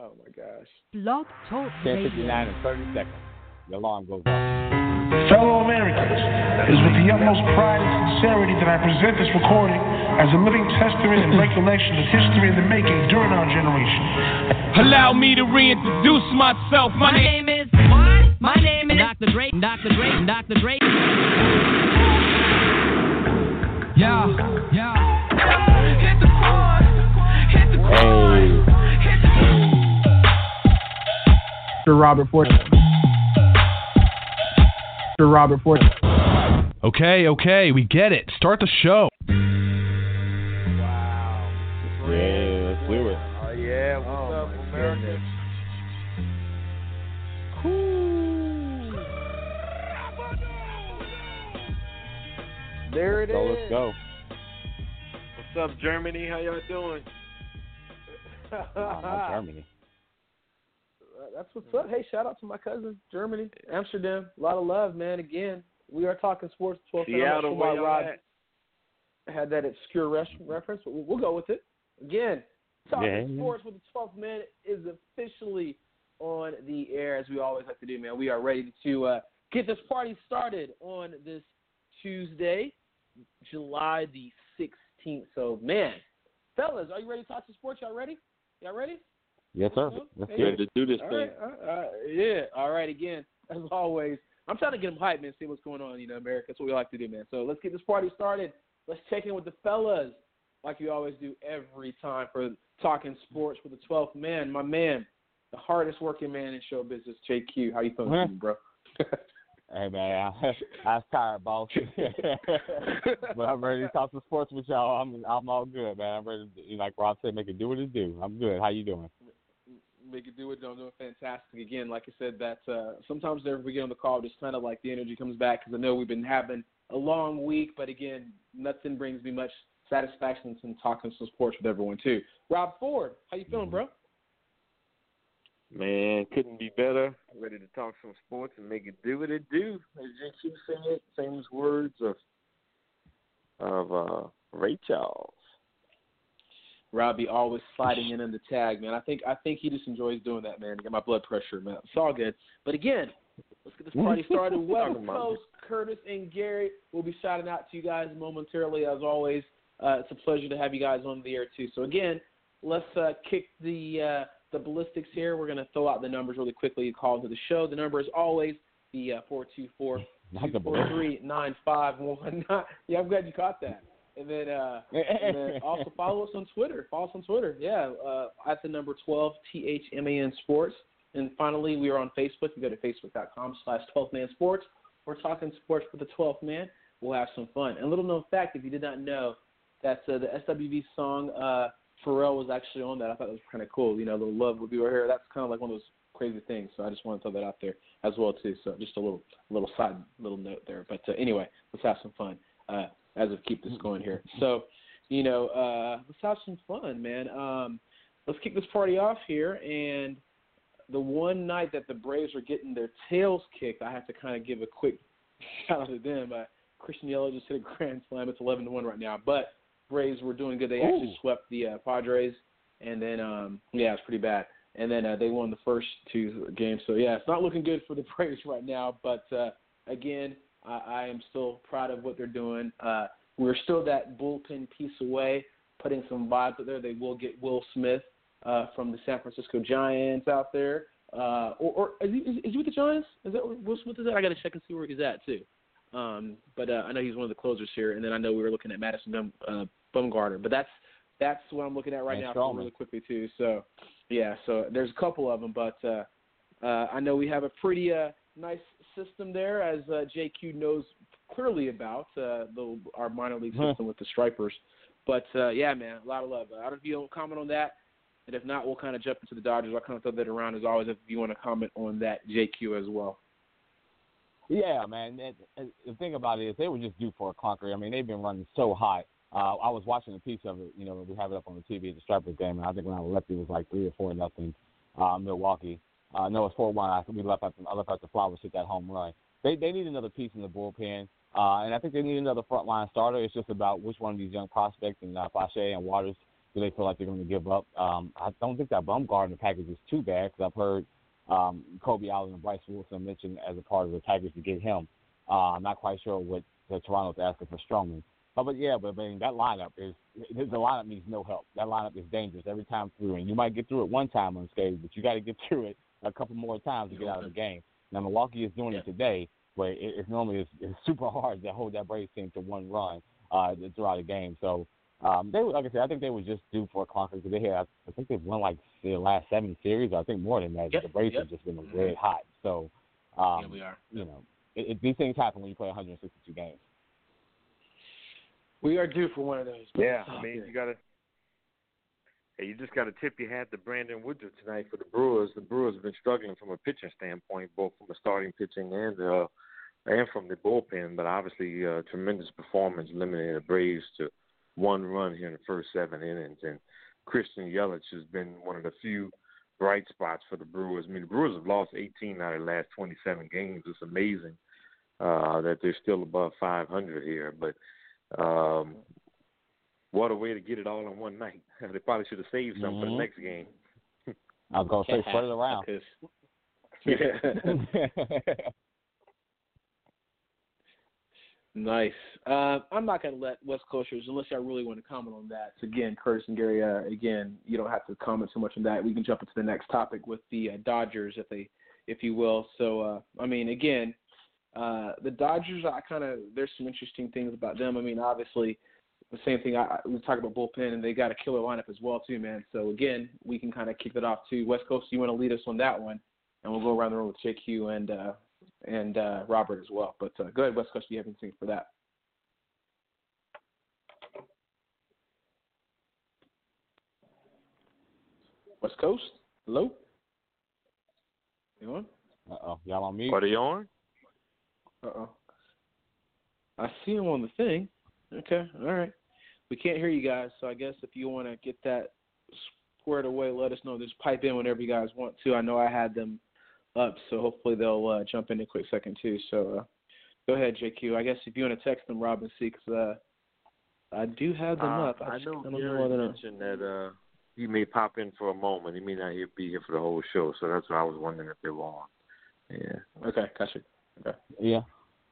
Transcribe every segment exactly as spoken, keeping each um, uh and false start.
Oh my gosh. Blog Talk ten fifty-nine and thirty seconds. The alarm goes off. Fellow Americans, it is with the utmost pride and sincerity that I present this recording as a living testament and recollection of history in the making during our generation. Allow me to reintroduce myself. My, My name is what? My name is Doctor Dre. Doctor Dre. Doctor Dre. Yeah, yeah. Hit the chord. Hit the chord. Hit the Mister Robert Ford. Mister Robert Ford. Okay, okay, we get it. Start the show. Wow. Yeah, let's do it. Oh yeah. What's Oh, up, my America? Cool. There it So is. let's go. What's up, Germany? How y'all doing? Wow, not Germany. That's what's up. Hey, shout out to my cousin, Germany, Amsterdam. A lot of love, man. Again, we are talking sports. twelve Seattle, where y'all Rod at? had that obscure res- reference, but we'll, we'll go with it. Again, talking Yeah. sports with the twelfth man is officially on the air, as we always like to do, man. We are ready to uh, get this party started on this Tuesday, July the sixteenth. So, man, fellas, are you ready to talk some sports? Y'all ready? Y'all ready? Yes, sir. So, Let's hey, get Ready to do this all thing. right, uh, uh, yeah. All right. Again, as always, I'm trying to get them hyped, man. See what's going on, you know, America. That's what we like to do, man. So let's get this party started. Let's check in with the fellas, like we always do every time for talking sports with the twelfth man. My man, the hardest working man in show business, J Q. How you feeling, Huh? bro? Hey, man, I, I was tired, boss. But I'm ready to talk some sports with y'all. I'm I'm all good, man. I'm ready to, like Rob said, make it do what it do. I'm good. How you doing? Make it do it. I'm doing fantastic. Again, like I said, that uh, sometimes whenever we get on the call, just kind of like the energy comes back because I know we've been having a long week, but again, nothing brings me much satisfaction than talking some sports with everyone too. Rob Ford, how you feeling, bro? Man, couldn't be better. Ready to talk some sports and make it do what it do. As J Q said, famous words of of uh, Ray Charles. Robbie always sliding in on the tag, man. I think I think he just enjoys doing that, man. To get my blood pressure, man. It's all good. But again, let's get this party started. West Talking about Coast, Curtis and Gary will be shouting out to you guys momentarily, as always. Uh, it's a pleasure to have you guys on the air too. So again, let's uh, kick the uh, the ballistics here. We're going to throw out the numbers really quickly to call to the show. The number is always the uh, four two four, two four three, nine five one nine. Yeah, I'm glad you caught that. And then, uh, and then also follow us on Twitter. Follow us on Twitter. Yeah, uh, at the number twelve, T H M A N Sports. And finally, we are on Facebook. You go to facebook.com slash 12man sports. We're talking sports with the twelfth man. We'll have some fun. And a little known fact, if you did not know, that uh, the S W V song uh, Pharrell was actually on that. I thought it was kind of cool. You know, the love will be right here. That's kind of like one of those crazy things. So I just want to throw that out there as well too. So just a little little side little note there. But uh, anyway, let's have some fun. Uh, as we keep this going here. So, you know, uh, let's have some fun, man. Um, let's kick this party off here. And the one night that the Braves are getting their tails kicked, I have to kind of give a quick shout out to them. Uh, Christian Yelich just hit a grand slam. It's eleven to one right now. But Braves were doing good. They actually Ooh. swept the uh, Padres. And then, um, yeah, it's pretty bad. And then uh, they won the first two games. So, yeah, it's not looking good for the Braves right now. But, uh, again, I, I am still proud of what they're doing. Uh, we're still that bullpen piece away, putting some vibes out there. They will get Will Smith uh, from the San Francisco Giants out there. Uh, or or is, he, is, is he with the Giants? Is that where Will Smith is at? I got to check and see where he's at, too. Um, but uh, I know he's one of the closers here. And then I know we were looking at Madison Bum, uh, Bumgarner. But that's that's what I'm looking at right And now Stroman. really quickly, too. So, yeah, so there's a couple of them. But uh, uh, I know we have a pretty uh, – nice system there, as uh, J Q knows clearly about uh, the, our minor league system Huh. with the Stripers. But, uh, yeah, man, a lot of love. I don't know if you want to comment on that. And if not, we'll kind of jump into the Dodgers. I'll kind of throw that around as always if you want to comment on that, J Q, as well. Yeah, man. And, and the thing about it is they were just due for a conquer. I mean, they've been running so hot. Uh, I was watching a piece of it. You know, we have it up on the T V at the Stripers game, and I think when I left, it was like three or four nothing, uh, Milwaukee. Uh, no, it's four one. I think we left out. I left out the Flowers hit that home run. They they need another piece in the bullpen, uh, and I think they need another frontline starter. It's just about which one of these young prospects and uh, Pache and Waters do they feel like they're going to give up? Um, I don't think that Bumgarner package is too bad because I've heard um, Kobe Allen and Bryce Wilson mentioned as a part of the package to get him. Uh, I'm not quite sure what the Toronto's asking for Stroman. Oh, but, yeah, but I mean, that lineup is – the lineup needs no help. That lineup is dangerous every time through. And you might get through it one time unscathed, but you got to get through it a couple more times to get out of the game. Now, Milwaukee is doing yeah. it today, but it, it's normally it's, it's super hard to hold that Braves team to one run uh, throughout a game. So, um, they like I said, I think they were just due for a clunker because they had – I think they've won like the last seven series. I think more than that. Yep. The Braves yep. have just been red hot. So, um, yeah, we are. you know, it, it, these things happen when you play one hundred sixty-two games. We are due for one of those. Yeah, I mean, you got to hey, – you just got to tip your hat to Brandon Woodruff tonight for the Brewers. The Brewers have been struggling from a pitching standpoint, both from the starting pitching and uh, and from the bullpen, but obviously uh, tremendous performance limiting the Braves to one run here in the first seven innings. And Christian Yelich has been one of the few bright spots for the Brewers. I mean, the Brewers have lost eighteen out of the last twenty-seven games. It's amazing uh, that they're still above five hundred here, but – Um, what a way to get it all in one night. They probably should have saved some mm-hmm. for the next game. I was going to say, spread it around. Nice. Uh, I'm not going to let West Coasters, unless I really want to comment on that. So again, Curtis and Gary, uh, again, you don't have to comment so much on that. We can jump into the next topic with the uh, Dodgers, if they, if you will. So, uh, I mean, again, Uh, the Dodgers, I kind of there's some interesting things about them. I mean, obviously, the same thing. I, we talk about bullpen, and they got a killer lineup as well, too, man. So again, we can kind of kick it off too. West Coast, you want to lead us on that one, and we'll go around the room with J Q and uh, and uh, Robert as well. But uh, go ahead, West Coast. Do you have anything for that? West Coast, hello. Anyone? Uh oh, y'all on mute? Are they on? Uh-oh. I see him on the thing. Okay, all right. We can't hear you guys, so I guess if you want to get that squared away, let us know. Just pipe in whenever you guys want to. I know I had them up, so hopefully they'll uh, jump in a quick second too. So uh, go ahead, J Q. I guess if you want to text them, Rob, and see, because uh, I do have them uh, up. I, I know I Gary mentioned that uh, he may pop in for a moment. He may not be here for the whole show, so that's why I was wondering if they were on. Yeah. Okay, gotcha. Okay. Yeah.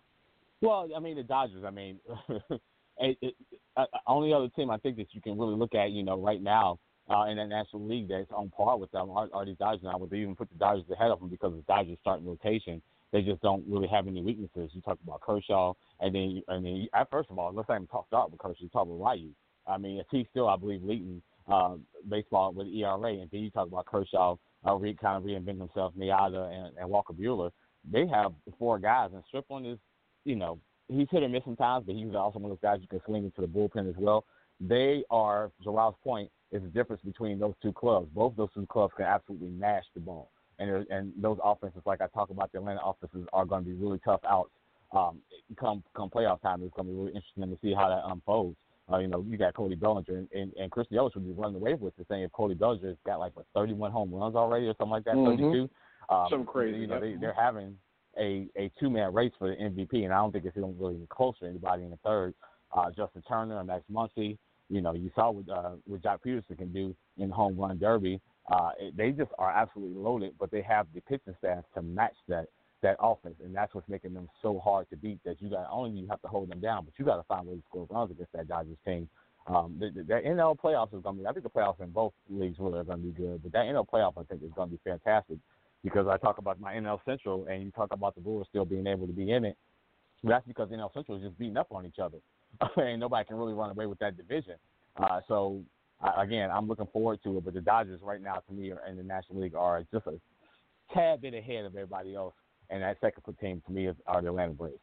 Well, I mean, the Dodgers, I mean, it, it, uh, only other team I think that you can really look at, you know, right now uh, in that National League that's on par with them are, are the Dodgers. And I would even put the Dodgers ahead of them because the Dodgers starting rotation. They just don't really have any weaknesses. You talk about Kershaw, and then, and then you, first of all, let's not even talk start with Kershaw. You talk about Ryu. I mean, he's still, I believe, leading uh, baseball with E R A. And then you talk about Kershaw uh, re, kind of reinventing himself, Miata and, and Walker Buehler. They have four guys, and Strickland is, you know, he's hit or miss sometimes, but he's also one of those guys you can swing into the bullpen as well. They are, to Rob's point, is the difference between those two clubs. Both those two clubs can absolutely mash the ball. And and those offenses, like I talk about, the Atlanta offenses are going to be really tough outs. Um, come come playoff time, it's going to be really interesting to see how that unfolds. Uh, you know, you got Cody Bellinger, and, and, and Christian Yelich would be running away with the thing if Cody Bellinger has got like, what, thirty-one home runs already or something like that, mm-hmm. thirty-two. Um, Something crazy. You know, they, they're having a, a two-man race for the M V P, and I don't think it's even really close to anybody in the third. Uh, Justin Turner and Max Muncy, you know, you saw what, uh, what Jock Peterson can do in the home run derby. Uh, it, they just are absolutely loaded, but they have the pitching staff to match that that offense, and that's what's making them so hard to beat. That you got only you have to hold them down, but you got to find ways to score runs against that Dodgers team. Um, the, the, the N L playoffs is going to be. I think the playoffs in both leagues really are going to be good, but that N L playoff I think is going to be fantastic. Because I talk about my N L Central, and you talk about the Brewers still being able to be in it. That's because N L Central is just beating up on each other, and nobody can really run away with that division. Uh, so, uh, again, I'm looking forward to it. But the Dodgers right now, to me, are, in the National League are just a tad bit ahead of everybody else. And that second team, to me, is, are the Atlanta Braves.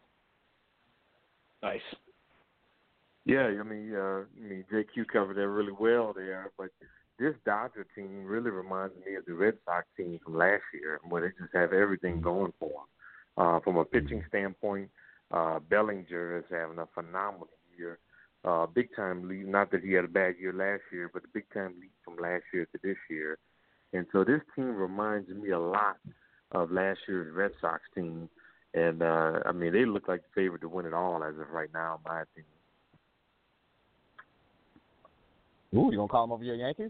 Nice. Yeah, I mean, uh, I mean, J Q covered that really well there, but this Dodger team really reminds me of the Red Sox team from last year, where they just have everything going for them. Uh, from a pitching standpoint, uh, Bellinger is having a phenomenal year. Uh, big-time lead, not that he had a bad year last year, but a big-time lead from last year to this year. And so this team reminds me a lot of last year's Red Sox team. And, uh, I mean, they look like the favorite to win it all as of right now, in my opinion. Ooh, you gonna call them over your Yankees?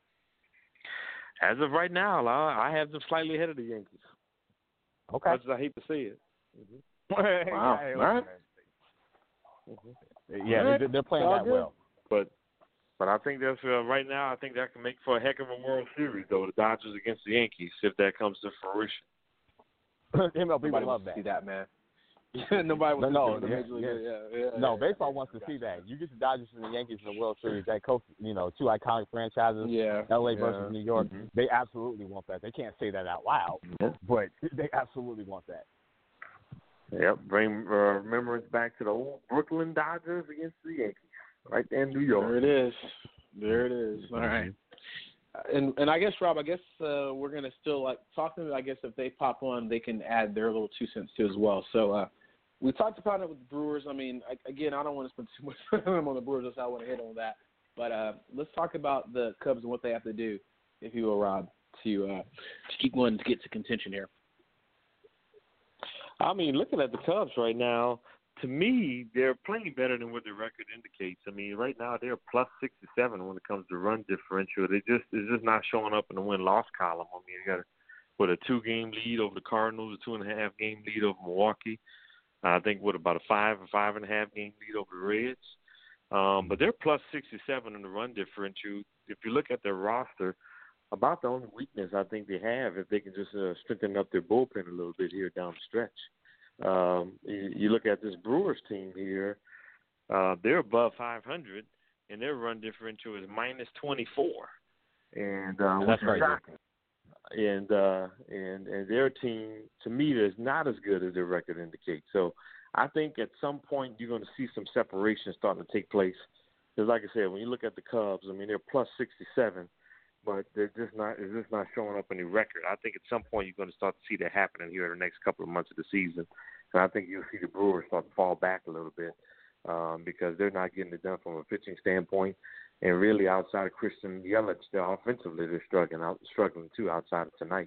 As of right now, I, I have them slightly ahead of the Yankees. Okay. Much as I hate to say it. Mm-hmm. Wow. yeah, All right. yeah All right. they're, they're playing All that good. well. But but I think that's uh, right now. I think that can make for a heck of a World Series, though. The Dodgers against the Yankees, if that comes to fruition. M L B Nobody would love wants that. to see that, man. Nobody wants No, to see no, the yeah, Major League. yeah. Yeah, yeah, No, yeah, baseball yeah, wants to yeah. see that. You get the Dodgers and the Yankees in the World Series. That coach, you know, two iconic franchises. Yeah. L A yeah. versus New York. Mm-hmm. They absolutely want that. They can't say that out loud, but they absolutely want that. Yep, bring uh, remembrance back to the old Brooklyn Dodgers against the Yankees, right there in New York. There it is. There it is. All right. And and I guess Rob, I guess uh, we're gonna still like talk to them. I guess if they pop on, they can add their little two cents too as well. So uh, we talked about it with the Brewers. I mean, I, again, I don't want to spend too much time on the Brewers. That's how I want to hit on that. But uh, let's talk about the Cubs and what they have to do, if you will, Rob, to uh, to keep going to get to contention here. I mean, looking at the Cubs right now, to me, they're playing better than what their record indicates. I mean, right now they're plus sixty-seven when it comes to run differential. They just it's just not showing up in the win-loss column. I mean, you got a, with a two-game lead over the Cardinals, a two-and-a-half game lead over Milwaukee. I think with about a five or five and a half game lead over the Reds. Um, but they're plus sixty-seven in the run differential. If you look at their roster, about the only weakness I think they have if they can just uh, strengthen up their bullpen a little bit here down the stretch. Um, you, you look at this Brewers team here, uh, they're above five hundred, and their run differential is minus twenty-four. And uh, That's which is right. shocking. And, uh, and and their team, to me, is not as good as their record indicates. So I think at some point you're going to see some separation starting to take place. Because like I said, when you look at the Cubs, I mean, they're plus sixty-seven, but they're just not, it's just not showing up in the record. I think at some point you're going to start to see that happening here in the next couple of months of the season. And I think you'll see the Brewers start to fall back a little bit um, because they're not getting it done from a pitching standpoint. And really outside of Christian Yelich, they're offensively, they're struggling out, struggling too outside of tonight.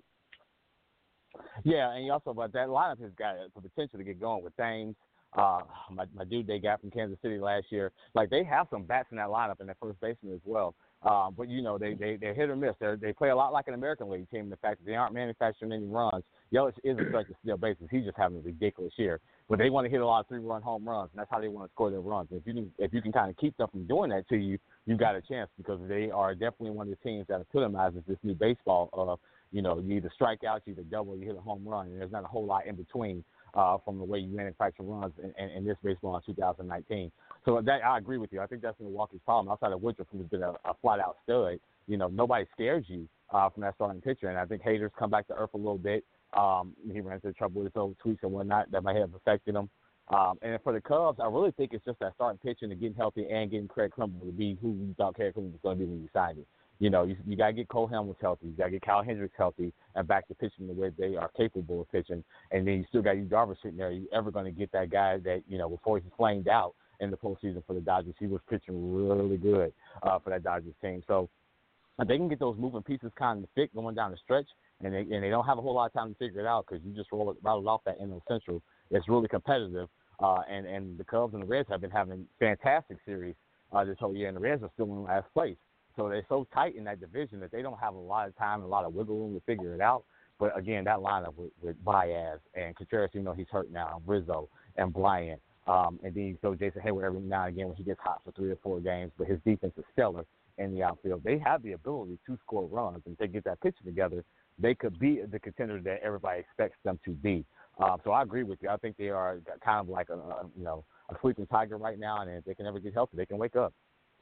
Yeah, and you also, but that lineup has got the potential to get going with Thames. Uh, my, my dude they got from Kansas City last year. Like, they have some bats in that lineup and that first baseman as well. Uh, but, you know, they, they, they're hit or miss. They're, they play a lot like an American League team in the fact that they aren't manufacturing any runs. Yelich is a stretch to steal bases. He's just having a ridiculous year. But they want to hit a lot of three-run home runs, and that's how they want to score their runs. And if you can, if you can kind of keep them from doing that to you, you got a chance because they are definitely one of the teams that epitomizes this new baseball of, you know, you either strike out, you either double, you hit a home run, and there's not a whole lot in between. Uh, from the way you manufacture runs in, in, in this baseball in two thousand nineteen. So that I agree with you. I think that's Milwaukee's problem. Outside of Woodruff, who's been a, a flat-out stud, you know, nobody scares you uh, from that starting pitcher. And I think Hader's come back to earth a little bit. Um, he ran into trouble with his old tweets and whatnot that might have affected him. Um, and for the Cubs, I really think it's just that starting pitching and getting healthy and getting Craig Kimbrel to be who you thought Craig Kimbrel was going to be when you signed him. You know, you, you got to get Cole Hamels healthy. You got to get Kyle Hendricks healthy and back to pitching the way they are capable of pitching. And then you still got you Darvish sitting there. Are you ever going to get that guy that, you know, before he flamed out in the postseason for the Dodgers, he was pitching really good uh, for that Dodgers team. So if they can get those moving pieces kind of fit going down the stretch, and they, and they don't have a whole lot of time to figure it out because you just roll it, rattled off that N L Central. It's really competitive. Uh, and, and the Cubs and the Reds have been having fantastic series uh, this whole year, and the Reds are still in last place. So they're so tight in that division that they don't have a lot of time and a lot of wiggle room to figure it out. But, again, that lineup with, with Baez and Contreras, you know, he's hurt now, Rizzo and Bryant. Um, and then you throw Jason Hayward every now and again when he gets hot for three or four games. But his defense is stellar in the outfield. They have the ability to score runs. And if they get that pitcher together, they could be the contender that everybody expects them to be. Uh, so I agree with you. I think they are kind of like a, a you know a sleeping tiger right now. And if they can ever get healthy, they can wake up.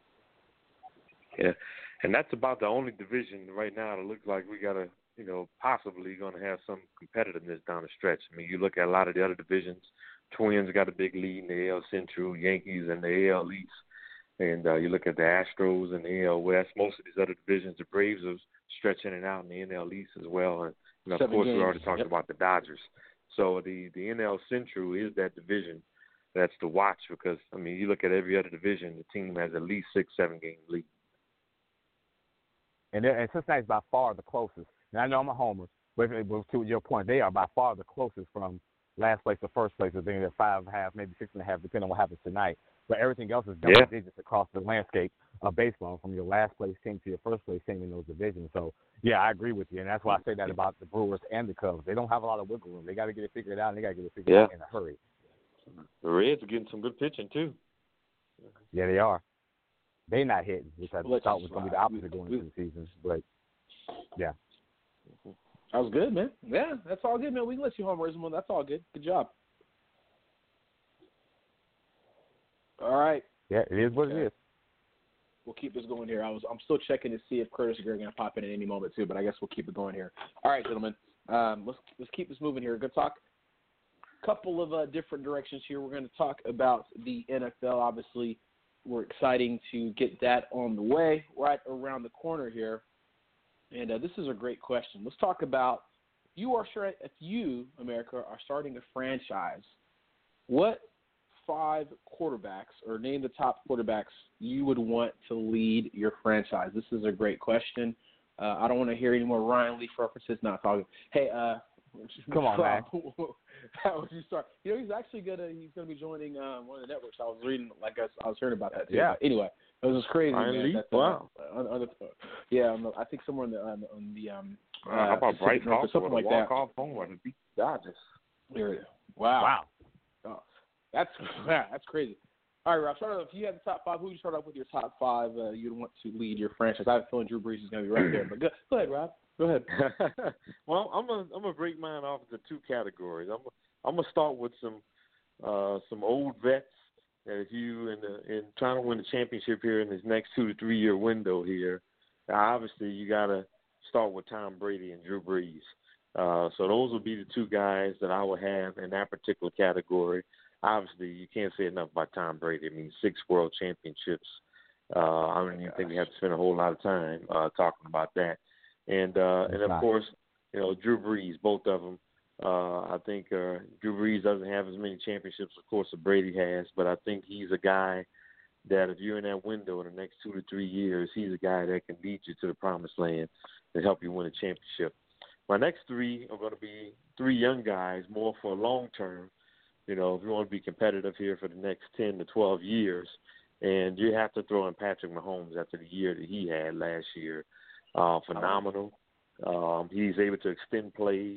Yeah, and that's about the only division right now that looks like we got to, you know, possibly going to have some competitiveness down the stretch. I mean, you look at a lot of the other divisions. Twins got a big lead in the A L Central, Yankees in the A L East, and uh, you look at the Astros in the A L West. Most of these other divisions, the Braves are stretching it out in the N L East as well. And, and of Seven course, games. we already talked Yep. about the Dodgers. So the, the N L Central is that division that's to watch because, I mean, you look at every other division, the team has at least six, seven game lead. And, and Cincinnati's by far the closest. And I know I'm a homer, but, but to your point, they are by far the closest from last place to first place. I think at five and a half, maybe six and a half, depending on what happens tonight. But everything else is double Yeah. digits across the landscape. of baseball, from your last place team to your first place team in those divisions. So, yeah, I agree with you, and that's why I say that about the Brewers and the Cubs. They don't have a lot of wiggle room. They got to get it figured out, and they got to get it figured yeah. out in a hurry. The Reds are getting some good pitching too. Yeah, they are. They not hitting, which I Let's thought was going to be the opposite we, going we, into the season. But yeah, that was good, man. Yeah, that's all good, man. We can let you homers, man. That's all good. Good job. All right. Yeah, it is what okay. it is. We'll keep this going here. I was, I'm still checking to see if Curtis Greer is going to pop in at any moment too, but I guess we'll keep it going here. All right, gentlemen. Um, let's let's keep this moving here. Good talk. Couple of uh, different directions here. We're going to talk about the N F L. Obviously, we're exciting to get that on the way, right around the corner here. And uh, this is a great question. Let's talk about you are sure if you, America, are starting a franchise. What five quarterbacks, or name the top quarterbacks you would want to lead your franchise? This is a great question. Uh, I don't want to hear any more Ryan Leaf references. Not talking. Hey, uh, come on, man. How would you start? You know, he's actually gonna he's gonna be joining um, one of the networks. I was reading, like I, I was hearing about that too. Yeah. But anyway, it was just crazy. Ryan man. Leaf? That's, uh, wow. On, on the, yeah, on the, I think somewhere on the on, on the um. Uh, How about Bryce Harper something with like a that. walk-off home to beat the Dodgers? There, wow. Wow. Oh, that's yeah, that's crazy. All right, Rob. Start off. If you had the top five, who would you start off with your top five? Uh, you'd want to lead your franchise. I have a feeling Drew Brees is going to be right there. But go, go ahead, Rob. Go ahead. Well, I'm gonna I'm gonna break mine off into two categories. I'm I'm gonna start with some uh, some old vets that if you in the in trying to win the championship here in this next two to three year window here, obviously you gotta start with Tom Brady and Drew Brees. Uh, so those would be the two guys that I would have in that particular category. Obviously, you can't say enough about Tom Brady. I mean, six world championships. Uh, I don't even think we have to spend a whole lot of time uh, talking about that. And uh, and of not. course, you know, Drew Brees, both of them. Uh, I think uh, Drew Brees doesn't have as many championships, of course, as Brady has, but I think he's a guy that if you're in that window in the next two to three years, he's a guy that can lead you to the promised land and help you win a championship. My next three are going to be three young guys, more for long term. You know, if you want to be competitive here for the next ten to twelve years, and you have to throw in Patrick Mahomes after the year that he had last year. Uh, phenomenal. Um, he's able to extend plays.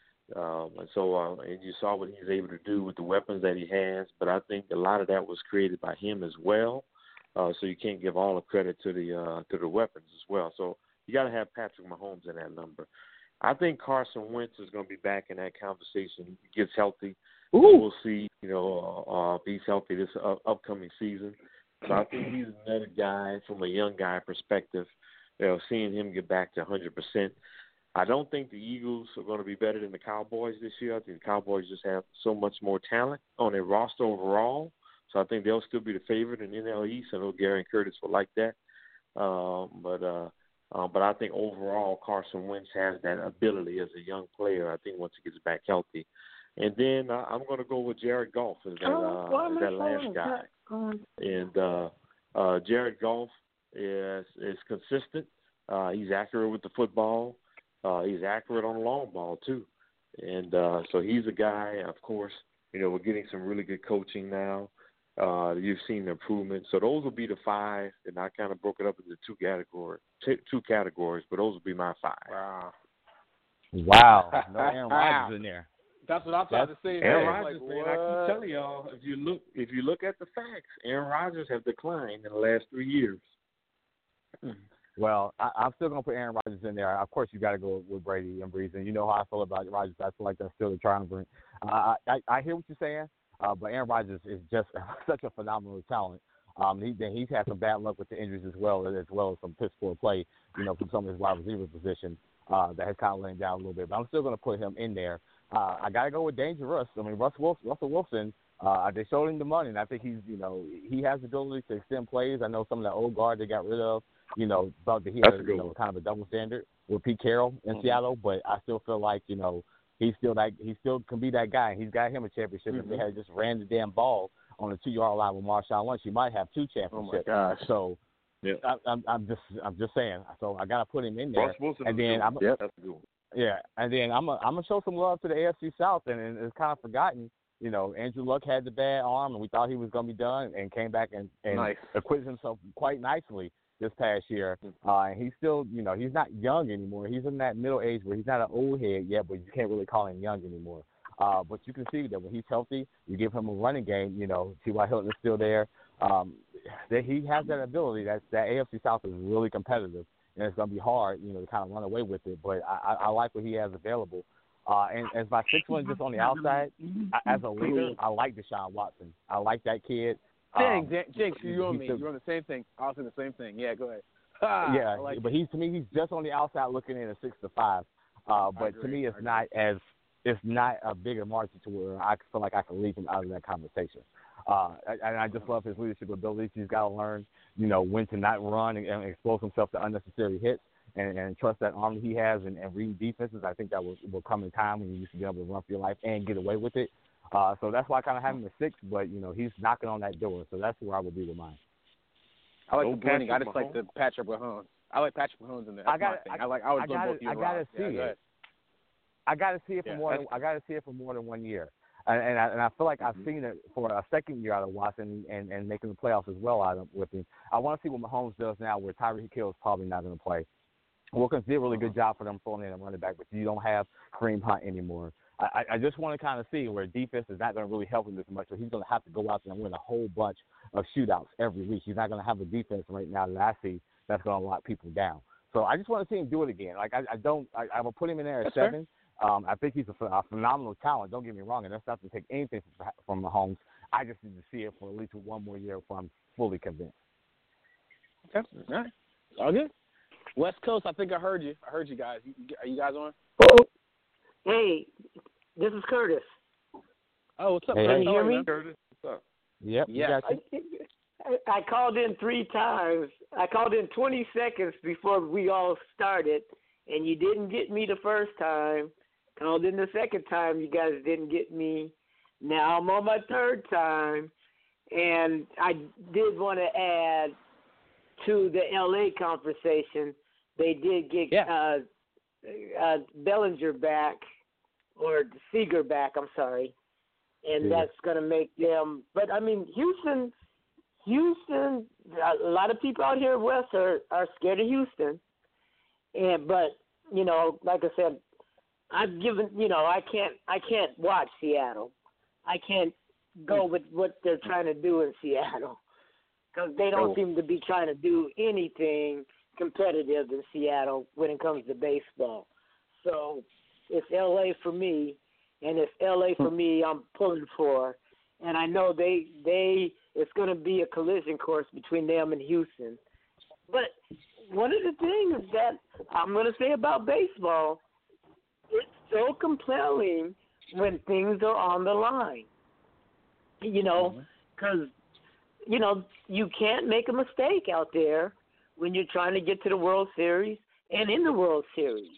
Um, and so uh, and you saw what he's able to do with the weapons that he has. But I think a lot of that was created by him as well. Uh, so you can't give all the credit to the uh, to the weapons as well. So you got to have Patrick Mahomes in that number. I think Carson Wentz is going to be back in that conversation. He gets healthy. Ooh. We'll see, you know, uh, if he's healthy this uh, upcoming season. So I think he's another guy from a young guy perspective, you know, seeing him get back to one hundred percent. I don't think the Eagles are going to be better than the Cowboys this year. I think the Cowboys just have so much more talent on their roster overall. So I think they'll still be the favorite in the N L East. I know Gary and Curtis will like that. Um, but uh, uh, but I think overall Carson Wentz has that ability as a young player, I think, once he gets back healthy. And then uh, I'm going to go with Jared Goff as that, uh, as that last guy. And uh, uh, Jared Goff is is consistent. Uh, he's accurate with the football. Uh, he's accurate on the long ball, too. And uh, so he's a guy, of course, you know, we're getting some really good coaching now. Uh, you've seen the improvement. So those will be the five, and I kind of broke it up into two categories, t- two categories, but those will be my five. Wow. Wow. No Aaron Rodgers in there. That's what I'm trying to say. Aaron man. Rodgers, like, man, I keep telling y'all, if you look, if you look at the facts, Aaron Rodgers has declined in the last three years. Well, I, I'm still going to put Aaron Rodgers in there. Of course, you got to go with Brady and Brees, and you know how I feel about Rodgers. I feel like that's still the triumvirate. Uh, I, I hear what you're saying, uh, but Aaron Rodgers is just such a phenomenal talent. Um, he, he's had some bad luck with the injuries as well, as well as some piss poor play, you know, from some of his wide receiver position uh, that has kind of let him down a little bit. But I'm still going to put him in there. Uh, I got to go with Dangerous. I mean, Russell Wilson, Russell Wilson uh, they showed him the money, and I think he's, you know, he has the ability to extend plays. I know some of that old guard they got rid of, you know, thought that he had, you know, kind of a double standard with Pete Carroll in mm-hmm. Seattle, but I still feel like, you know, he's still that, he still can be that guy. He's got him a championship. Mm-hmm. If they had just ran the damn ball on the two-yard line with Marshawn Lynch, he might have two championships. Oh my gosh! So, yeah. I, I'm, I'm just, I'm just saying. So I got to put him in there. Russ Wilson and then I'm, yeah, that's a good one. Yeah, and then I'm, a, I'm gonna show some love to the A F C South, and, and it's kind of forgotten. You know, Andrew Luck had the bad arm, and we thought he was going to be done, and came back and, and nice. acquitted himself quite nicely this past year. Uh, and he's still, you know, he's not young anymore. He's in that middle age where he's not an old head yet, but you can't really call him young anymore. Uh, but you can see that when he's healthy, you give him a running game. You know, T Y. Hilton is still there. Um, that he has that ability. That that A F C South is really competitive, and it's going to be hard, you know, to kind of run away with it. But I, I, I like what he has available. Uh, and as my sixth one, just on the outside, I, as a leader, I like Deshaun Watson. I like that kid. Dang, um, Jinx, you're on me. the, You're on the same thing. I was in the same thing. Yeah, go ahead. yeah, like but he's to me, he's just on the outside looking in at six to five. Uh, but agree, to me, it's not as it's not a bigger margin to where I feel like I can leave him out of that conversation. Uh, and I just love his leadership abilities. He's got to learn, you know, when to not run and, and expose himself to unnecessary hits. And, and trust that arm he has and, and read defenses. I think that will, will come in time when you used to be able to run for your life and get away with it. Uh, so that's why I kind of have him at six, but, you know, he's knocking on that door. So that's where I would be with mine. I like Oh, the blending. I Patrick just like the Patrick Mahomes. I like Patrick Mahomes in there. That's I got my thing. I, I like. I was I doing gotta, both you I and gotta Rob. see yeah, it. I got to see it for Yeah, more. Than, I got to see it for more than one year, and and I, and I feel like mm-hmm. I've seen it for a second year out of Watson and, and making the playoffs as well out of with him. I want to see what Mahomes does now, where Tyreek Hill is probably not going to play. Wilkins did a really good job for them throwing in a running back, but you don't have Kareem Hunt anymore. I, I just want to kind of see where defense is not going to really help him as much, so he's going to have to go out there and win a whole bunch of shootouts every week. He's not going to have a defense right now that I see that's going to lock people down. So I just want to see him do it again. Like I, I don't, I, I will put him in there at That's seven. Um, I think he's a, a phenomenal talent. Don't get me wrong, and that's not to take anything from, from Mahomes. I just need to see it for at least one more year before I'm fully convinced. Okay, all right, all good. West Coast, I think I heard you. I heard you guys. You, are you guys on? Oh, hey, this is Curtis. Oh, what's up? Hey, Can you hear me? Curtis, what's up? Yep. Yeah. You I, I called in three times. I called in twenty seconds before we all started, and you didn't get me the first time. Called in the second time, you guys didn't get me. Now I'm on my third time, and I did want to add to the L A conversation. They did get Yeah. uh, uh, Bellinger back, or Seager back, I'm sorry, and Yeah. that's going to make them. But, I mean, Houston, Houston, a lot of people out here west are, are scared of Houston. And But, you know, like I said, I've given, you know, I can't, I can't watch Seattle. I can't go with what they're trying to do in Seattle, because they don't Oh. seem to be trying to do anything competitive in Seattle when it comes to baseball. So it's L A for me, and it's L A for me I'm pulling for. And I know they they it's going to be a collision course between them and Houston. But one of the things that I'm going to say about baseball, it's so compelling when things are on the line. You know, because, you know, you can't make a mistake out there when you're trying to get to the World Series and in the World Series.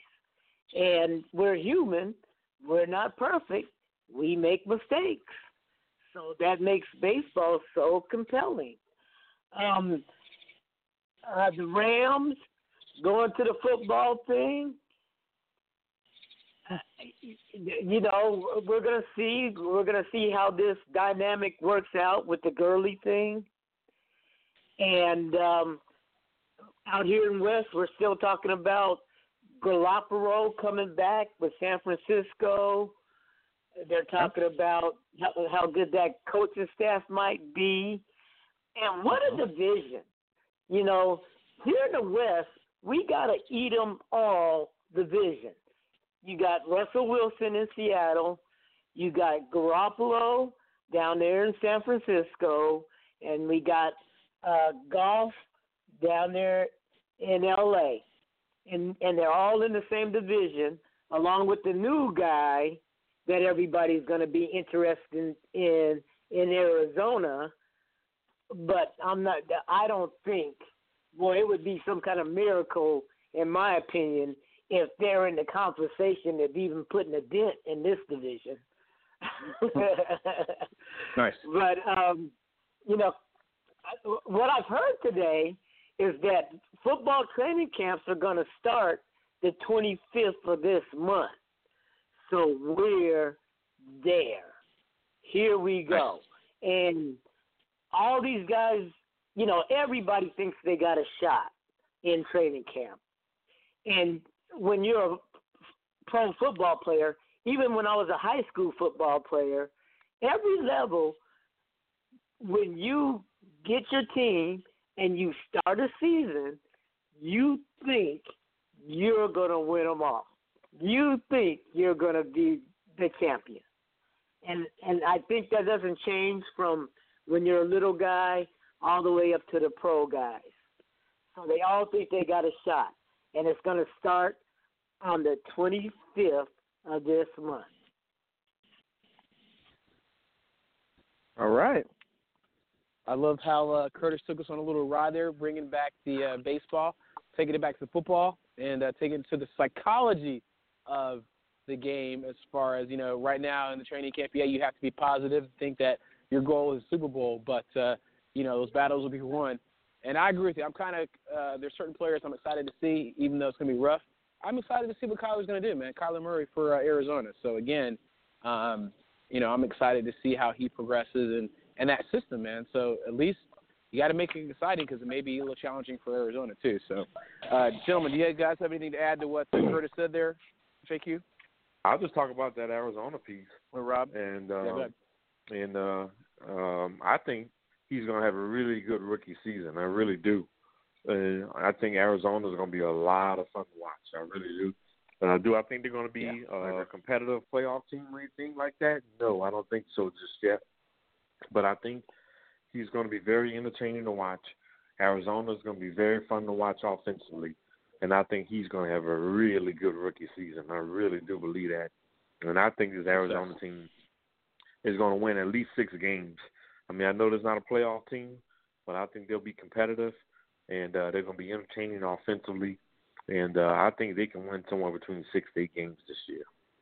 And we're human. We're not perfect. We make mistakes. So that makes baseball so compelling. Um, uh, the Rams going to the football thing, you know, we're gonna see. We're gonna see how this dynamic works out with the Gurley thing. And um, out here in West, we're still talking about Garoppolo coming back with San Francisco. They're talking about how, how good that coaching staff might be. And what a division. You know, here in the West, we got to eat them all division. You got Russell Wilson in Seattle. You got Garoppolo down there in San Francisco. And we got uh, Goff down there in L A. And, and they're all in the same division, along with the new guy that everybody's going to be interested in in Arizona. But I'm not. I don't think. Well, it would be some kind of miracle, in my opinion, if they're in the conversation of even putting a dent in this division. Nice. But um, you know, what I've heard today is that football training camps are going to start the twenty-fifth of this month. So we're there. here we go. And all these guys, you know, everybody thinks they got a shot in training camp. And when you're a pro football player, even when I was a high school football player, every level, when you get your team and you start a season, you think you're going to win them all. You think you're going to be the champion. And and I think that doesn't change from when you're a little guy all the way up to the pro guys. So they all think they got a shot. And it's going to start on the twenty-fifth of this month. All right. I love how uh, Curtis took us on a little ride there, bringing back the uh, baseball, taking it back to football, and uh, taking it to the psychology of the game as far as, you know, right now in the training camp, yeah, you have to be positive, think that your goal is Super Bowl, but, uh, you know, those battles will be won. And I agree with you. I'm kind of uh, – there's certain players I'm excited to see, even though it's going to be rough. I'm excited to see what Kyler's going to do, man. Kyler Murray for uh, Arizona. So, again, um, you know, I'm excited to see how he progresses and, and that system, man. So, at least you got to make it exciting because it may be a little challenging for Arizona, too. So, uh, gentlemen, do you guys have anything to add to what uh, Curtis said there, J Q? I'll just talk about that Arizona piece. With Rob? And, uh, yeah, and uh, um, I think he's going to have a really good rookie season. I really do. Uh, I think Arizona's going to be a lot of fun to watch. I really do. Uh, do I think they're going to be yeah, uh, a competitive playoff team or anything like that? No, I don't think so just yet. But I think he's going to be very entertaining to watch. Arizona's going to be very fun to watch offensively. And I think he's going to have a really good rookie season. I really do believe that. And I think this Arizona team is going to win at least six games. I mean, I know there's not a playoff team, but I think they'll be competitive, and uh, they're going to be entertaining offensively. And uh, I think they can win somewhere between six to eight games this year.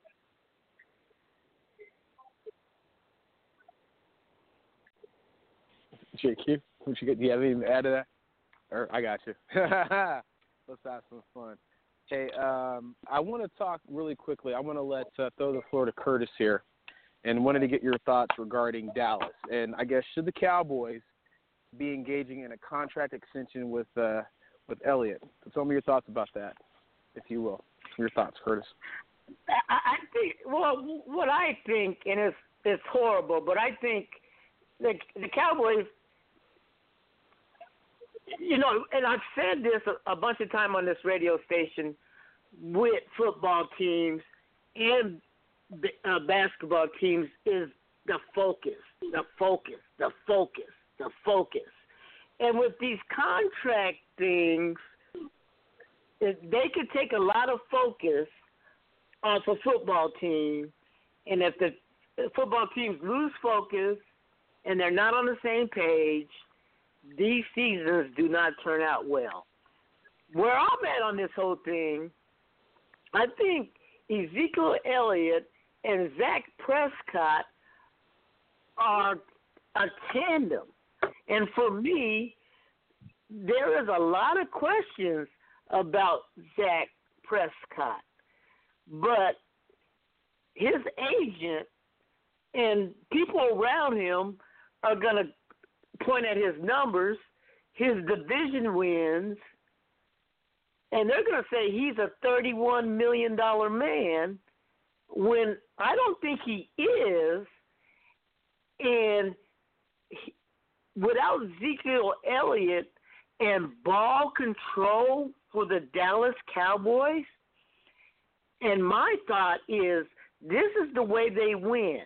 J Q, what you get? Do you have anything to add to that? Or I got you. Let's have some fun. Hey, um, I want to talk really quickly. I want to let uh, throw the floor to Curtis here, and wanted to get your thoughts regarding Dallas. And I guess should the Cowboys be engaging in a contract extension with uh, with Elliott? So tell me your thoughts about that, if you will. Your thoughts, Curtis. I, I think. Well, what I think, and it's it's horrible, but I think the the Cowboys. You know, and I've said this a, a bunch of time on this radio station with football teams and uh, basketball teams is the focus, the focus, the focus, the focus. And with these contract things, they could take a lot of focus off a football team, and if the football teams lose focus and they're not on the same page, these seasons do not turn out well. Where I'm at on this whole thing, I think Ezekiel Elliott and Dak Prescott are a tandem. And for me, there is a lot of questions about Dak Prescott. But his agent and people around him are going to point at his numbers, his division wins, and they're going to say he's a thirty-one million dollars man when I don't think he is. And he, without Ezekiel Elliott and ball control for the Dallas Cowboys, and my thought is this is the way they win.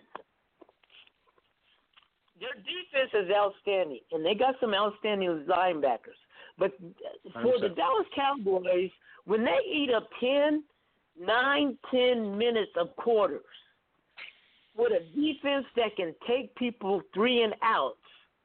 Their defense is outstanding, and they got some outstanding linebackers. But for the Dallas Cowboys, when they eat up ten, nine, ten minutes of quarters with a defense that can take people three and outs,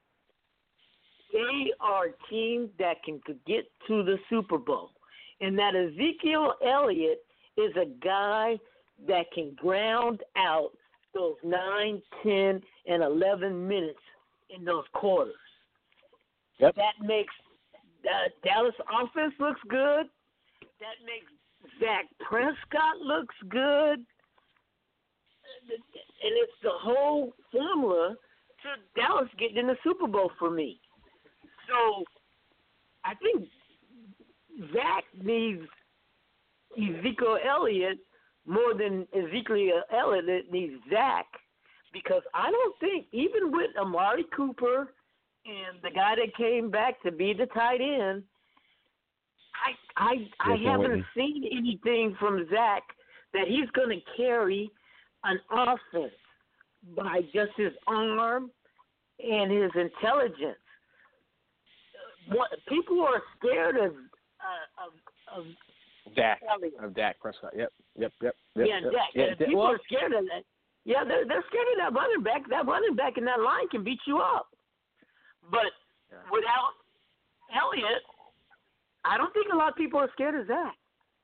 they are a team that can get to the Super Bowl. And that Ezekiel Elliott is a guy that can ground out those nine, ten, and eleven minutes in those quarters. Yep. That makes uh, Dallas offense looks good. That makes Dak Prescott looks good. and it's the whole formula to Dallas getting in the Super Bowl for me. So I think Zach needs Ezekiel Elliott more than Ezekiel Elliott needs Zach, because I don't think, even with Amari Cooper and the guy that came back to be the tight end, I I, I haven't Whitney. seen anything from Zach that he's going to carry an offense by just his arm and his intelligence. What, people are scared of uh, of, of Dak of Dak Prescott. Yep, yep, yep. yep yeah, yep, Dak. yeah, People well, are scared of that. Yeah, they're they're scared of that running back. That running back in that line can beat you up. But yeah. without Elliott, I don't think a lot of people are scared of Zach.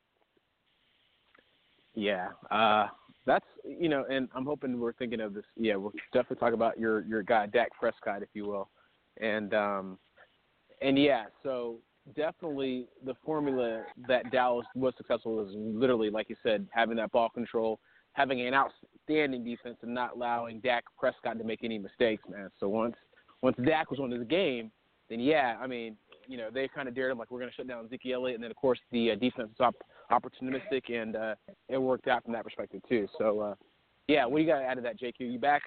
Yeah, uh, that's, you know, and I'm hoping we're thinking of this. Yeah, we'll definitely talk about your your guy Dak Prescott, if you will, and um, and yeah, so definitely the formula that Dallas was successful is literally, like you said, having that ball control, having an outstanding defense, and not allowing Dak Prescott to make any mistakes, man. So once once Dak was on his game, then yeah, I mean, you know, they kind of dared him, like, we're going to shut down Ezekiel Elliott, and then of course the uh, defense was op- opportunistic, and uh, it worked out from that perspective too. So uh, yeah, what do you got to add to that, J Q? You back?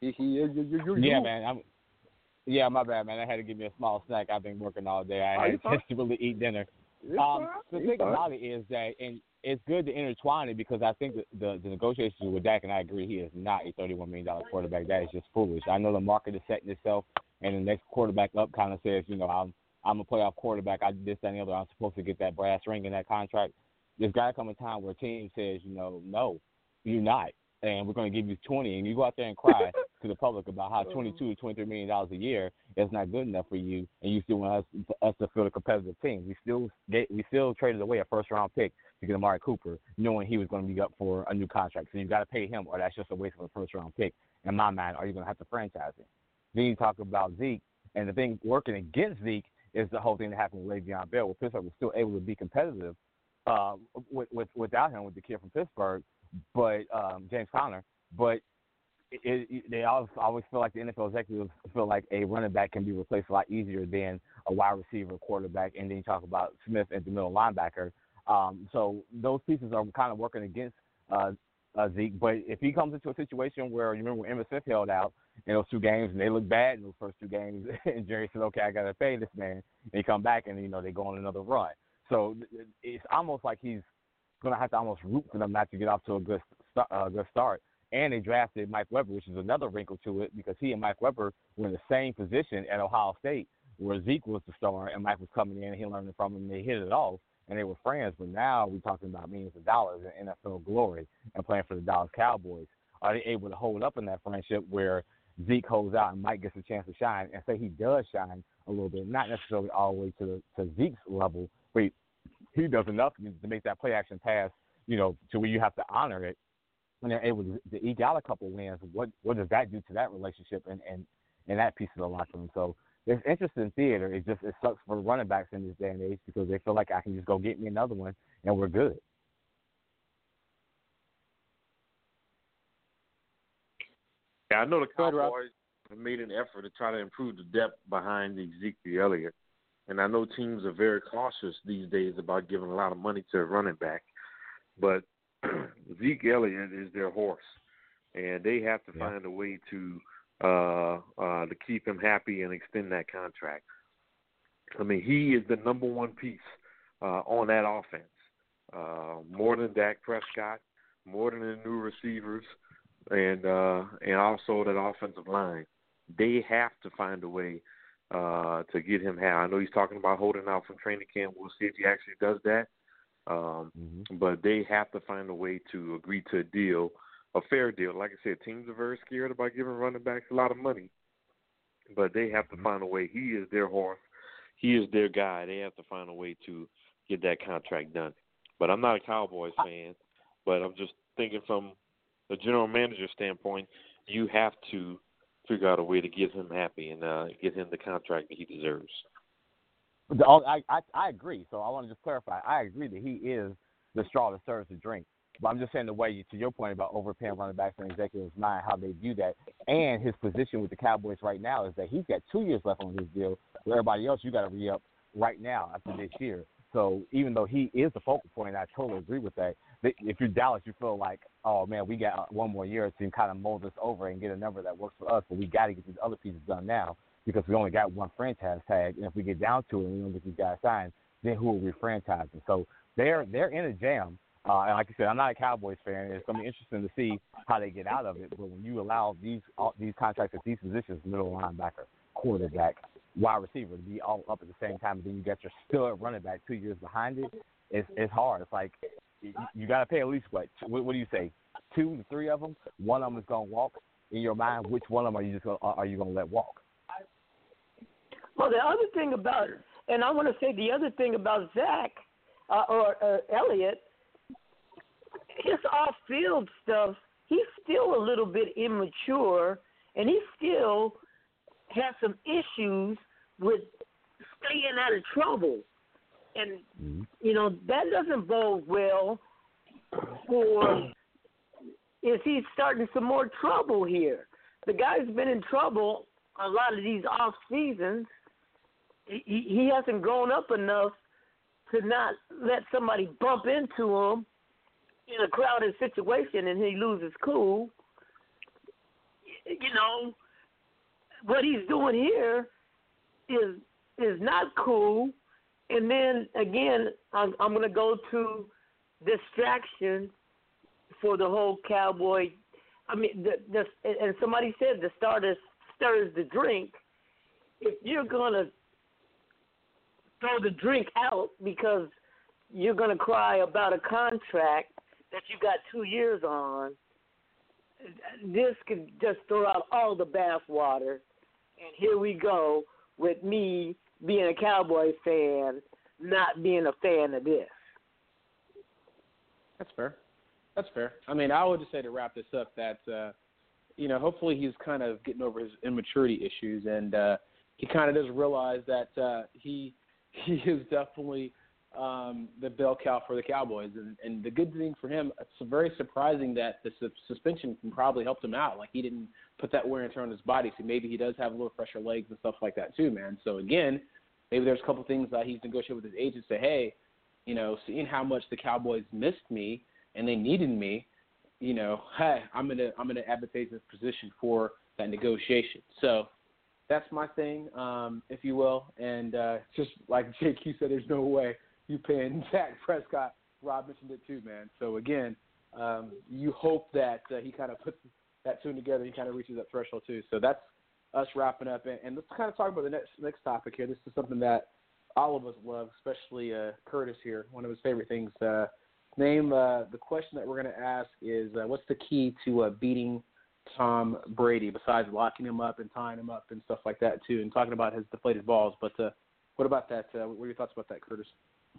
Yeah, man. I'm, yeah, my bad, man. I had to give me a small snack. I've been working all day. I oh, had a chance to really eat dinner. Um, the thing fine. about it is that, and it's good to intertwine it, because I think the, the, the negotiations with Dak, and I agree, he is not a thirty-one million dollars quarterback. That is just foolish. I know the market is setting itself, and the next quarterback up kind of says, you know, I'm I'm a playoff quarterback. I did this, that, and the other. I'm supposed to get that brass ring in that contract. There's got to come a time where a team says, you know, no, you're not, and we're going to give you twenty, and you go out there and cry to the public about how twenty-two to twenty-three million dollars a year is not good enough for you, and you still want us, us to feel a competitive team. We still get, we still traded away a first round pick to get Amari Cooper, knowing he was going to be up for a new contract. So you've got to pay him, or that's just a waste of a first round pick. In my mind, are you going to have to franchise him? Then you talk about Zeke, and the thing working against Zeke is the whole thing that happened with Le'Veon Bell, where Pittsburgh was still able to be competitive uh, with, with, without him, with the kid from Pittsburgh, but um, James Conner. But it, it, they always, always feel like the N F L executives feel like a running back can be replaced a lot easier than a wide receiver, quarterback, and then you talk about Smith at the middle linebacker. Um, so those pieces are kind of working against uh, uh, Zeke. But if he comes into a situation where, you remember when Emmitt Smith held out in those two games, and they look bad in those first two games, and Jerry said, okay, I got to pay this man. And he come back, and, you know, they go on another run. So it's almost like he's going to have to almost root for them not to get off to a good, uh, good start. And they drafted Mike Weber, which is another wrinkle to it, because he and Mike Weber were in the same position at Ohio State, where Zeke was the star, and Mike was coming in, and he learned from him, and they hit it off, and they were friends. But now we're talking about millions of dollars in N F L glory and playing for the Dallas Cowboys. Are they able to hold up in that friendship where Zeke holds out and Mike gets a chance to shine, and say he does shine a little bit, not necessarily all the way to the, to Zeke's level, but he, he does enough to make that play action pass, you know, to where you have to honor it, when they're able to, to eke out a couple wins. What what does that do to that relationship and, and, and that piece of the locker room? So there's interest in theater. It just it sucks for running backs in this day and age, because they feel like I can just go get me another one and we're good. Yeah, I know the Cowboys have made an effort to try to improve the depth behind Ezekiel Elliott. And I know teams are very cautious these days about giving a lot of money to a running back. But Zeke Elliott is their horse, and they have to yeah. find a way to uh, uh, to keep him happy and extend that contract. I mean, he is the number one piece uh, on that offense, uh, more than Dak Prescott, more than the new receivers, and uh, and also that offensive line. They have to find a way uh, to get him happy. I know he's talking about holding out from training camp. We'll see if he actually does that. Um, mm-hmm. But they have to find a way to agree to a deal, a fair deal. Like I said, teams are very scared about giving running backs a lot of money. But they have to mm-hmm. find a way. He is their horse. He is their guy. They have to find a way to get that contract done. But I'm not a Cowboys fan, but I'm just thinking from the general manager standpoint, you have to figure out a way to get him happy and uh, get him the contract that he deserves. I, I I agree. So I want to just clarify. I agree that he is the straw that serves the drink. But I'm just saying the way, to your point about overpaying running backs and executives' mind, how they view that, and his position with the Cowboys right now is that he's got two years left on his deal. Where everybody else, you got to re-up right now after this year. So even though he is the focal point, I totally agree with that. If you're Dallas, you feel like, oh, man, we got one more year to kind of mold this over and get a number that works for us, but we got to get these other pieces done now because we only got one franchise tag. And if we get down to it and we don't get these guys signed, then who will we franchise? So they're, they're in a jam. Uh, and like I said, I'm not a Cowboys fan. It's going to be interesting to see how they get out of it. But when you allow these all, these contracts at these positions, middle linebacker, quarterback, wide receiver, to be all up at the same time, and then you got your stud running back two years behind it, it's, it's hard. It's like you, you got to pay at least, what, what, what do you say, two to three of them? One of them is going to walk. In your mind, which one of them are you just gonna, are you going to let walk? Well, the other thing about, and I want to say the other thing about Zach uh, or uh, Elliott, his off-field stuff, he's still a little bit immature, and he still has some issues with staying out of trouble. And, mm-hmm. you know, that doesn't bode well for if he's starting some more trouble here. The guy's been in trouble a lot of these off seasons. He, he hasn't grown up enough to not let somebody bump into him in a crowded situation and he loses cool. You know, what he's doing here is is not cool. And then, again, I'm, I'm going to go to distraction for the whole Cowboy. I mean, the, the, and somebody said the starter stirs the drink. If you're going to throw the drink out because you're going to cry about a contract that you got two years on, this could just throw out all the bath water. And here we go with me being a Cowboy fan, not being a fan of this. That's fair. That's fair. I mean, I would just say to wrap this up that, uh, you know, hopefully he's kind of getting over his immaturity issues, and uh, he kind of does realize that uh, he he is definitely um, the bell cow for the Cowboys. And, and the good thing for him, it's very surprising that the su- suspension can probably helped him out. Like, he didn't put that wear and tear on his body, so maybe he does have a little fresher legs and stuff like that too, man. So, again, maybe there's a couple things that he's negotiated with his agent, say, hey, you know, seeing how much the Cowboys missed me and they needed me, you know, hey, I'm gonna I'm gonna advocate this position for that negotiation. So that's my thing, um, if you will. And uh, just like J Q said, there's no way you paying Dak Prescott. Rob mentioned it too, man. So again, um, you hope that uh, he kind of puts that tune together. He kind of reaches that threshold too. So that's us wrapping up. And, and let's kind of talk about the next next topic here. This is something that all of us love, especially uh, Curtis here. One of his favorite things. Uh, name uh, the question that we're going to ask is, uh, what's the key to uh, beating Tom Brady besides locking him up and tying him up and stuff like that too, and talking about his deflated balls? But uh, what about that? Uh, what are your thoughts about that, Curtis?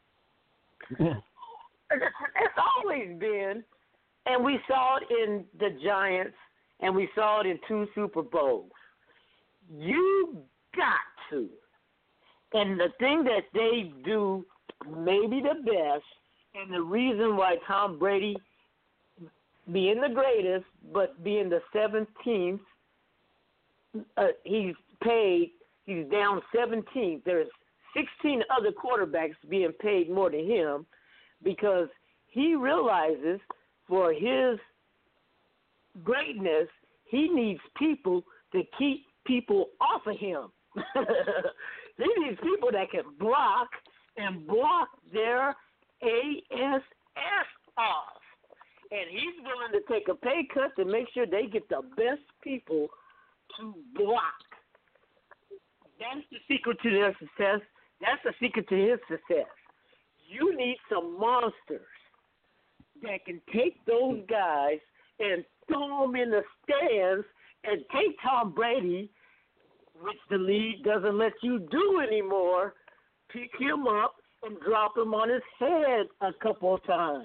It's always been, and we saw it in the Giants, and we saw it in two Super Bowls. You got to. And the thing that they do maybe the best, and the reason why Tom Brady, being the greatest, but being the seventeenth, uh, he's paid, he's down seventeenth. There's sixteen other quarterbacks being paid more than him because he realizes for his greatness, he needs people to keep people off of him. He needs people that can block and block their A S S off. And he's willing to take a pay cut to make sure they get the best people to block. That's the secret to their success. That's the secret to his success. You need some monsters that can take those guys and throw them in the stands and take Tom Brady, which the league doesn't let you do anymore, pick him up and drop him on his head a couple of times.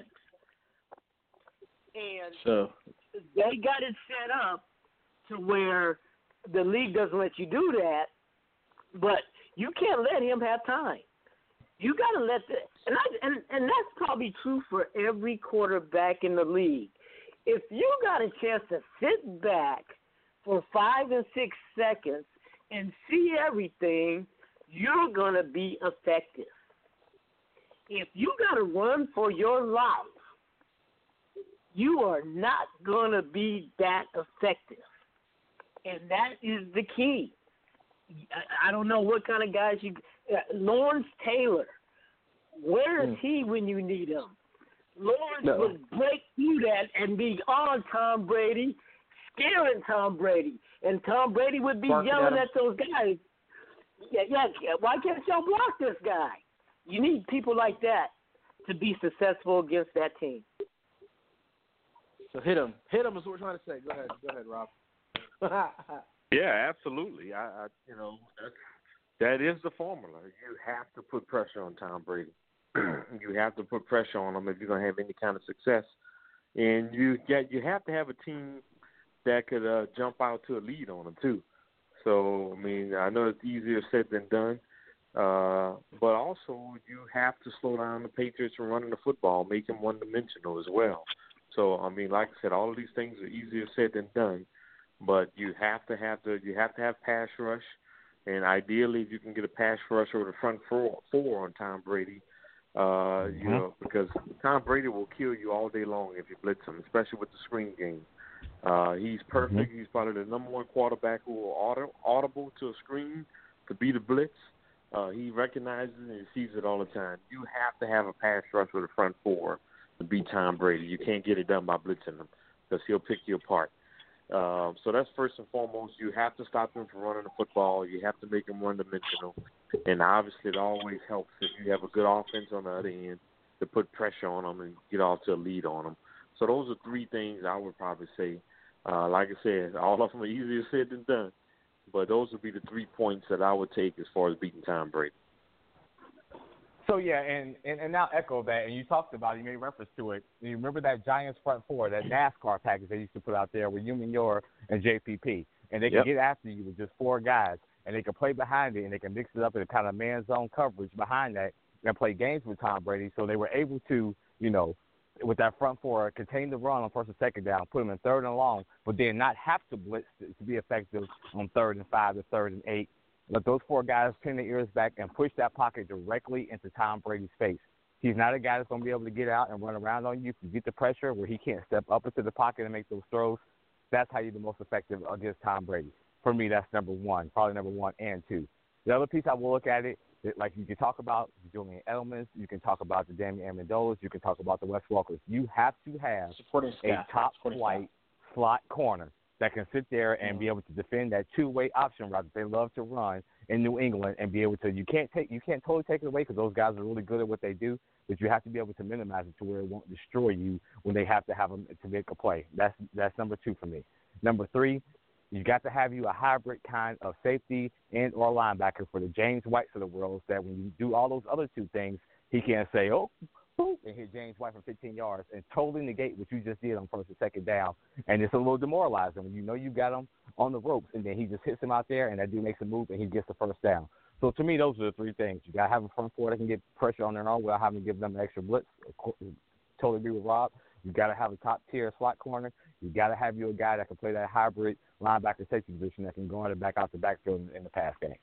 And so they got it set up to where the league doesn't let you do that, but you can't let him have time. You got to let the and, I, and and that's probably true for every quarterback in the league. If you got a chance to sit back for five and six seconds and see everything, you're gonna be effective. If you got to run for your life, you are not gonna be that effective, and that is the key. I, I don't know what kind of guys you. Uh, Lawrence Taylor, where is mm. he when you need him? Lawrence no. would break through that and be on Tom Brady, scaring Tom Brady, and Tom Brady would be Barking yelling at, at those guys. Yeah, yeah. Why can't y'all block this guy? You need people like that to be successful against that team. So hit him, hit him is what we're trying to say. Go ahead, go ahead, Rob. Yeah, absolutely. I, I you know, that's, that is the formula. You have to put pressure on Tom Brady. You have to put pressure on him if you're going to have any kind of success. And you get you have to have a team that could uh, jump out to a lead on him too. So I mean, I know it's easier said than done, uh, but also you have to slow down the Patriots from running the football, make them one-dimensional as well. So I mean, like I said, all of these things are easier said than done. But you have to have the you have to have pass rush, and ideally, if you can get a pass rush over the front four, four on Tom Brady, uh, you know, because Tom Brady will kill you all day long if you blitz him, especially with the screen game. Uh, he's perfect. Mm-hmm. He's probably the number one quarterback who will auto, audible to a screen to beat a blitz. Uh, he recognizes it and sees it all the time. You have to have a pass rush with the front four to beat Tom Brady. You can't get it done by blitzing him because he'll pick you apart. Uh, so that's first and foremost. You have to stop him from running the football. You have to make him one-dimensional. And obviously it always helps if you have a good offense on the other end to put pressure on them and get off to a lead on them. So those are three things I would probably say. Uh, like I said, all of them are easier said than done. But those would be the three points that I would take as far as beating Tom Brady. So, yeah, and, and, and now echo that, and you talked about it, you made reference to it. You remember that Giants front four, that NASCAR package they used to put out there with you, Manure, and J P P. And they can yep. get after you with just four guys, and they can play behind it, and they can mix it up in a kind of man-zone coverage behind that and play games with Tom Brady. So they were able to, you know, with that front four, contain the run on first and second down, put them in third and long, but then not have to blitz to, to be effective on third and five to third and eight. Let those four guys pin their ears back and push that pocket directly into Tom Brady's face. He's not a guy that's going to be able to get out and run around on you. If you get the pressure where he can't step up into the pocket and make those throws, that's how you're the most effective against Tom Brady. For me, that's number one, probably number one and two. The other piece I will look at it, like you can talk about Julian Edelman, you can talk about the Damian Amendolas, you can talk about the Wes Walkers. You have to have a top-flight slot corner that can sit there and be able to defend that two-way option route that they love to run in New England and be able to. You can't take, you can't totally take it away because those guys are really good at what they do, but you have to be able to minimize it to where it won't destroy you when they have to have them to make a play. That's that's number two for me. Number three, you got to have you a hybrid kind of safety and or linebacker for the James Whites of the world, that when you do all those other two things, he can't say, oh, boom, and hit James White for fifteen yards and totally negate what you just did on first and second down. And it's a little demoralizing when you know you got him on the ropes, and then he just hits him out there, and that dude makes a move, and he gets the first down. So to me, those are the three things. You got to have a front four that can get pressure on their own without having to give them an extra blitz. Totally agree with Rob. You got to have a top-tier slot corner. You got to have you a guy that can play that hybrid linebacker safety position that can go on and back out the backfield in, in the pass game.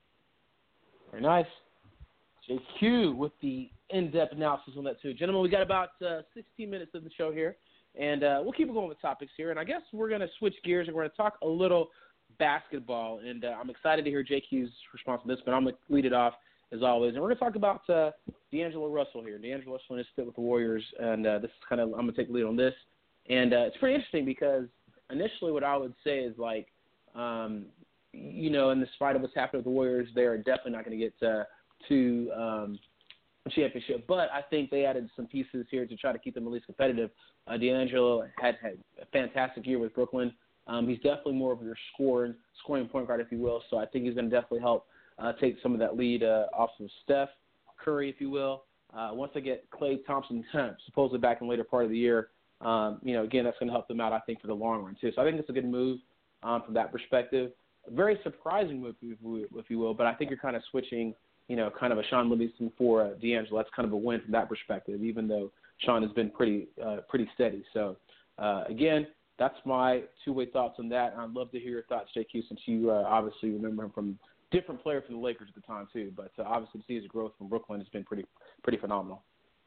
Very nice. J Q with the in-depth analysis on that too. Gentlemen, we got about uh, sixteen minutes of the show here, and uh, we'll keep going with topics here. And I guess we're going to switch gears, and we're going to talk a little basketball. And uh, I'm excited to hear J Q's response to this, but I'm going to lead it off as always. And we're going to talk about uh, D'Angelo Russell here. D'Angelo Russell is fit with the Warriors, and uh, this is kind of I'm going to take the lead on this. And uh, it's pretty interesting because initially what I would say is like, um, you know, in spite of what's happening with the Warriors, they are definitely not going to get uh, to um, a championship. But I think they added some pieces here to try to keep them at least competitive. Uh, D'Angelo had had a fantastic year with Brooklyn. Um, he's definitely more of your scoring, scoring point guard, if you will. So I think he's going to definitely help uh, take some of that lead uh, off of Steph Curry, if you will. Uh, once they get Klay Thompson supposedly back in the later part of the year, um, you know, again, that's going to help them out, I think, for the long run, too. So I think it's a good move um, from that perspective. A very surprising move, if you will, but I think you're kind of switching you know, kind of a Sean Livingston for uh, D'Angelo. That's kind of a win from that perspective, even though Sean has been pretty uh, pretty steady. So, uh, again, that's my two-way thoughts on that. I'd love to hear your thoughts, J Q, since you uh, obviously remember him from different player from the Lakers at the time too. But uh, obviously to see his growth from Brooklyn has been pretty pretty phenomenal.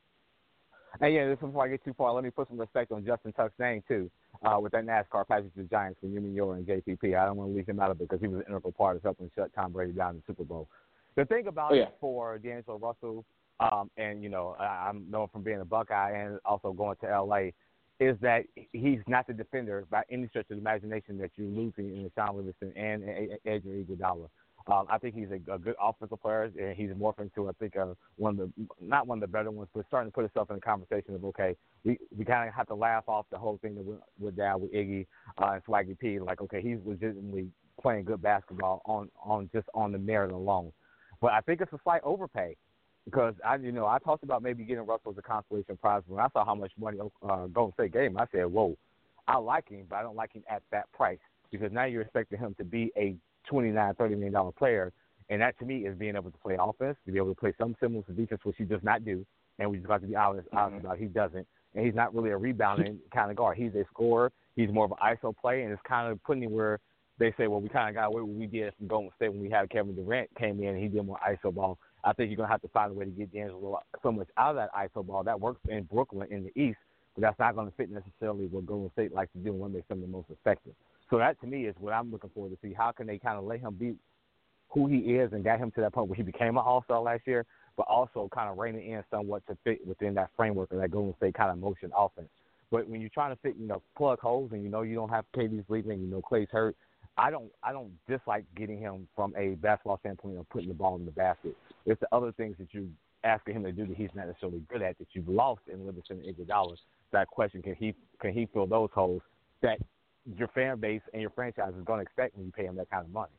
And yeah, this before I get too far, let me put some respect on Justin Tuck's name too, uh, with that NASCAR package to the Giants for Yumi Yor and J P P. I don't want to leave him out of it because he was an integral part of helping shut Tom Brady down in the Super Bowl. The thing about oh, yeah. it for D'Angelo Russell, um, and you know, I, I'm known from being a Buckeye and also going to L A, is that he's not the defender by any stretch of the imagination that you're losing in the Sean Livingston and Adrian Iguodala. Um, I think he's a, a good offensive player, and he's morphing into, I think, uh, one of the not one of the better ones, but starting to put himself in the conversation of, okay, we, we kind of have to laugh off the whole thing that went with Dad, with Iggy uh, and Swaggy P. Like, okay, he's legitimately playing good basketball on, on just on the merit alone. But I think it's a slight overpay because, I you know, I talked about maybe getting Russell as a consolation prize. When I saw how much money uh, Golden State gave him, I said, whoa, I like him, but I don't like him at that price because now you're expecting him to be a twenty-nine, thirty million dollar player, and that to me is being able to play offense, to be able to play some semblance of defense, which he does not do, and we just got to be honest, honest mm-hmm. about it. He doesn't, and he's not really a rebounding kind of guard. He's a scorer. He's more of an I S O play, and it's kind of putting him where they say, well, we kind of got away with what we did from Golden State when we had Kevin Durant came in and he did more I S O ball. I think you're going to have to find a way to get D'Angelo so much out of that I S O ball. That works in Brooklyn in the East, but that's not going to fit necessarily what Golden State likes to do and what makes them the most effective. So that, to me, is what I'm looking forward to see. How can they kind of let him be who he is and get him to that point where he became an all-star last year, but also kind of rein it in somewhat to fit within that framework of that Golden State kind of motion offense. But when you're trying to fit, you know, plug holes and you know you don't have K D's leaving, you know Clay's hurt, I don't I don't dislike getting him from a basketball standpoint of putting the ball in the basket. It's the other things that you're asking him to do that he's not necessarily good at that you've lost in Livingston and Iguodala. That question, can he can he fill those holes that your fan base and your franchise is going to expect when you pay him that kind of money?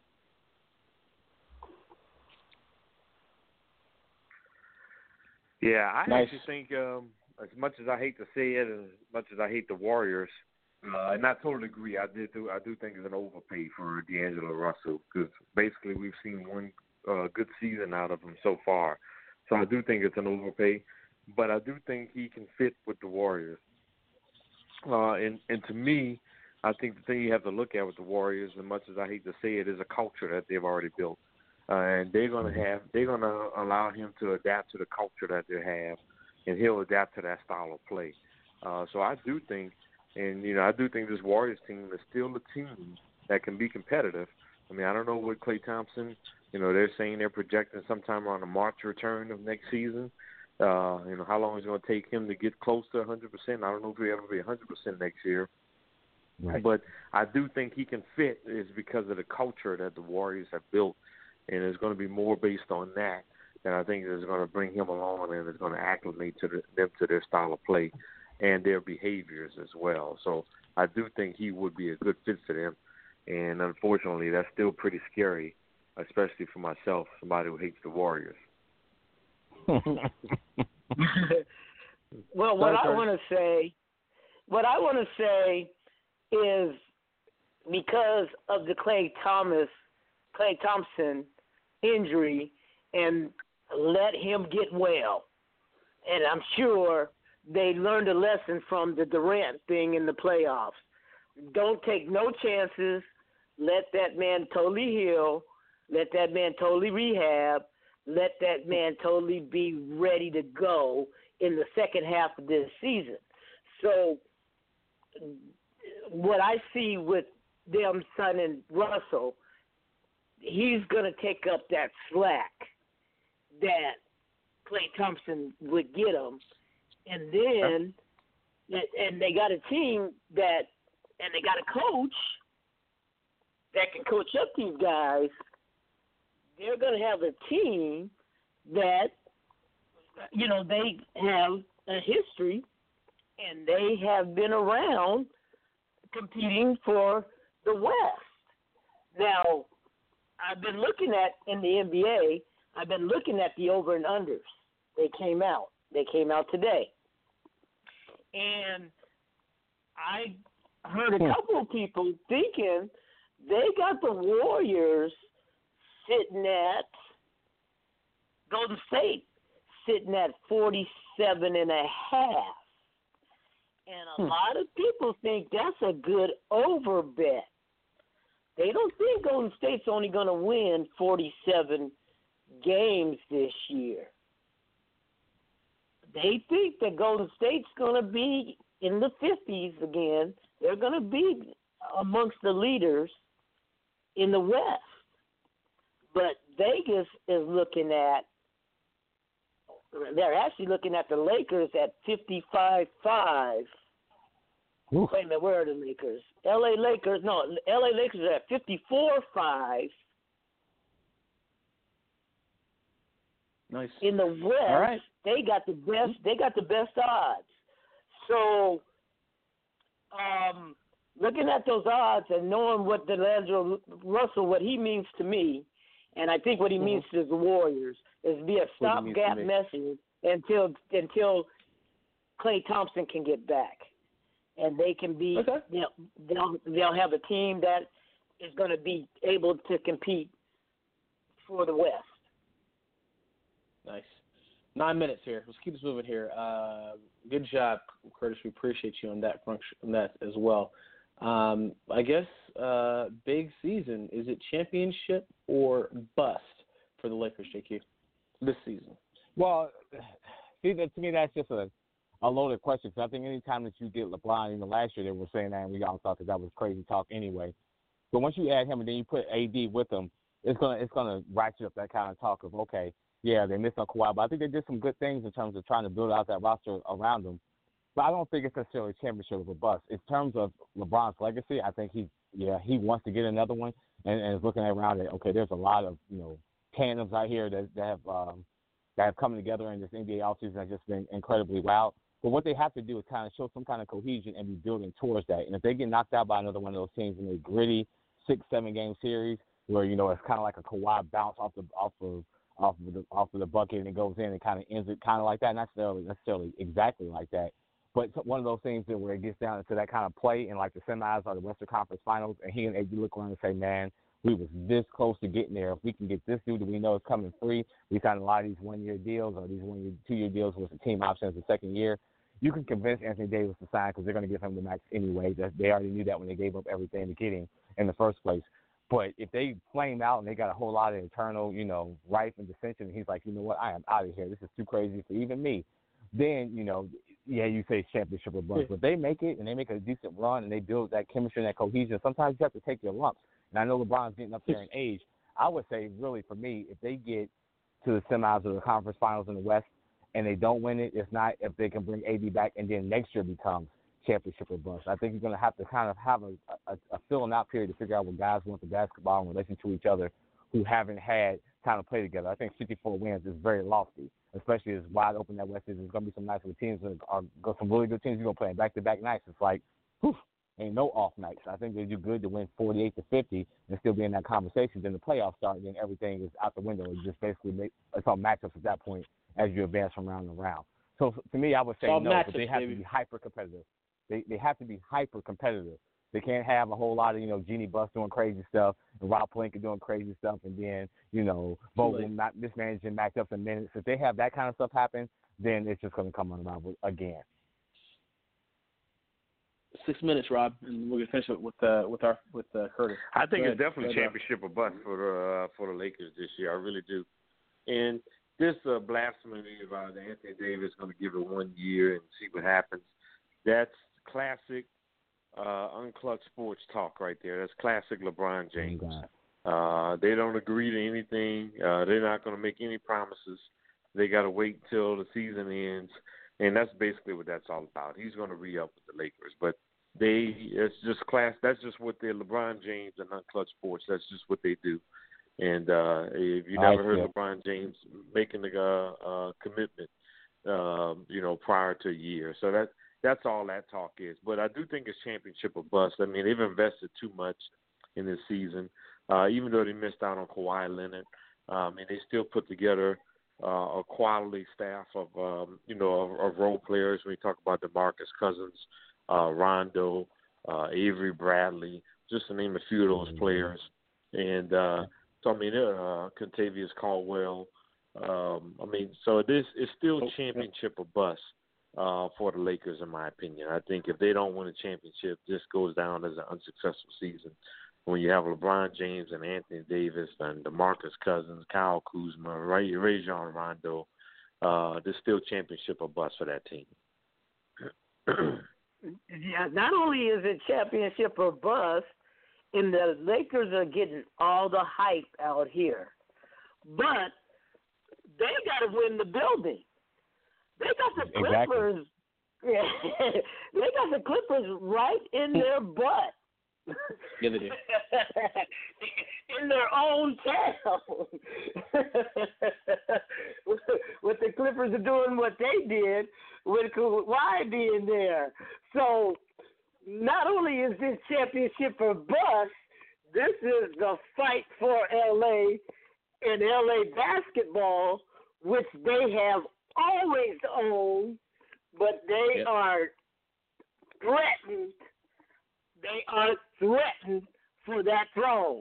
Yeah, I nice. actually think, um, as much as I hate to say it, and as much as I hate the Warriors, uh, and I totally agree. I did do. I do think it's an overpay for D'Angelo Russell because basically we've seen one uh, good season out of him so far. So I do think it's an overpay, but I do think he can fit with the Warriors. Uh, and and to me, I think the thing you have to look at with the Warriors, as much as I hate to say it, is a culture that they've already built. Uh, and they're going to have, they're going to allow him to adapt to the culture that they have, and he'll adapt to that style of play. Uh, so I do think, and, you know, I do think this Warriors team is still a team that can be competitive. I mean, I don't know what Klay Thompson, you know, they're saying they're projecting sometime around the March return of next season. Uh, you know, how long it's going to take him to get close to one hundred percent. I don't know if he'll ever be one hundred percent next year. Right. But I do think he can fit is because of the culture that the Warriors have built. And it's going to be more based on that that I think is going to bring him along and is going to acclimate to the, them to their style of play and their behaviors as well. So I do think he would be a good fit for them. And unfortunately, that's still pretty scary, especially for myself, somebody who hates the Warriors. Well, what I want to say, what I want to say is because of the Klay Thomas, Klay Thompson injury, and let him get well. And I'm sure they learned a lesson from the Durant thing in the playoffs. Don't take no chances. Let that man totally heal. Let that man totally rehab. Let that man totally be ready to go in the second half of this season. So what I see with them signing Russell, he's going to take up that slack that Klay Thompson would get him. And then, and they got a team that, and they got a coach that can coach up these guys. They're going to have a team that, you know, they have a history and they have been around competing for the West. Now, I've been looking at, in the N B A, I've been looking at the over and unders. They came out. They came out today. And I heard a couple of people thinking they got the Warriors sitting at Golden State sitting at forty-seven and a half. And a hmm. lot of people think that's a good over bet. They don't think Golden State's only going to win forty-seven games this year. They think that Golden State's going to be in the fifties again. They're going to be amongst the leaders in the West. But Vegas is looking at, they're actually looking at the Lakers at fifty-five five. Wait a minute, where are the Lakers? L A Lakers, no, L A Lakers are at fifty-four five. Nice. In the West, all right. they got the best. They got the best odds. So, um, looking at those odds and knowing what D'Angelo Russell, what he means to me, and I think what he mm-hmm. means to the Warriors is be a stopgap measure until until Klay Thompson can get back, and they can be. Okay. You know, they'll they'll have a team that is going to be able to compete for the West. Nice. Nine minutes here. Let's keep this moving here. Uh, good job, Curtis. We appreciate you on that function, on that as well. Um, I guess uh, big season. Is it championship or bust for the Lakers, J Q, this season? Well, see, that, to me, that's just a, a loaded question. Because I think any time that you get LeBron, you know, last year they were saying that, and we all thought that that was crazy talk anyway. But once you add him and then you put A D with him, it's gonna it's gonna ratchet up that kind of talk of okay. Yeah, they missed on Kawhi, but I think they did some good things in terms of trying to build out that roster around them. But I don't think it's necessarily a championship of a bust. In terms of LeBron's legacy, I think he, yeah, he wants to get another one, and, and is looking around at okay, there's a lot of you know tandems out here that, that have um, that have come together in this N B A offseason that's just been incredibly wild. But what they have to do is kind of show some kind of cohesion and be building towards that. And if they get knocked out by another one of those teams in a gritty six, seven game series where you know it's kind of like a Kawhi bounce off the off of off of the off of the bucket and it goes in and kind of ends it kind of like that, not necessarily necessarily exactly like that, but one of those things that where it gets down to that kind of play in like the semis or the Western Conference Finals, and he and A D look around and say, man, we was this close to getting there. If we can get this dude that we know is coming free, we signed a lot of these one-year deals or these one-year, two-year deals with the team options the second year. You can convince Anthony Davis to sign because they're going to give him the max anyway. They already knew that when they gave up everything to get him in the first place. But if they flame out and they got a whole lot of internal, you know, rife and dissension, and he's like, you know what, I am out of here. This is too crazy for even me. Then, you know, yeah, you say championship or bust. But if they make it and they make a decent run and they build that chemistry and that cohesion, sometimes you have to take your lumps. And I know LeBron's getting up there in age. I would say, really, for me, if they get to the semis or the conference finals in the West and they don't win it, it's not if they can bring A D back and then next year becomes championship or bust. I think you're going to have to kind of have a, a, a filling out period to figure out what guys want the basketball in relation to each other who haven't had time to play together. I think fifty-four wins is very lofty, especially as wide open that West is. There's going to be some nice teams, that are, are some really good teams you're going to play back-to-back nights. It's like, whew, ain't no off nights. I think they do good to win forty-eight to fifty and still be in that conversation. Then the playoffs start, and then everything is out the window. It just basically make, it's all matchups at that point as you advance from round to round. So to me, I would say no, but they have baby. to be hyper-competitive. They they have to be hyper competitive. They can't have a whole lot of, you know, Jeannie Buss doing crazy stuff and Rob Pelinka doing crazy stuff and then, you know, Vogel not mismanaging matchups in minutes. If they have that kind of stuff happen, then it's just going to come unraveled again. Six minutes, Rob, and we're going to finish it with uh, with our with uh, Curtis. I think it's definitely championship or bust for the uh, for the Lakers this year. I really do. And this uh, blasphemy about Anthony Davis going to give it one year and see what happens. That's classic uh, unclutched sports talk right there. That's classic LeBron James. Uh, they don't agree to anything. Uh, they're not going to make any promises. They got to wait till the season ends, and that's basically what that's all about. He's going to re-up with the Lakers, but they it's just class. That's just what they're LeBron James and unclutched sports. That's just what they do. And uh, if you never heard LeBron James making the uh, uh, commitment, um, you know, prior to a year, so that. That's all that talk is. But I do think it's championship or bust. I mean, they've invested too much in this season. Uh, even though they missed out on Kawhi Leonard, um, and they still put together uh, a quality staff of, um, you know, of, of role players. When you talk about DeMarcus Cousins, uh, Rondo, uh, Avery Bradley, just to name a few of those players. And uh, so, I mean, uh, Contavious Caldwell, Um, I mean, so this is still championship or bust uh, for the Lakers, in my opinion. I think if they don't win a championship, this goes down as an unsuccessful season. When you have LeBron James and Anthony Davis and DeMarcus Cousins, Kyle Kuzma, Ray, Rajon Rondo, uh, there's still championship or bust for that team. Yeah, not only is it championship or bust, and the Lakers are getting all the hype out here, but they got to win the building. They got the Clippers. Exactly. Yeah, they got the Clippers right in their butt. Yeah, they do. In their own town. What the Clippers are doing, what they did, with Kawhi being there. So not only is this championship or bust, this is the fight for L A and L A basketball, which they have always owned, but they yep. are threatened. They are threatened for that throne.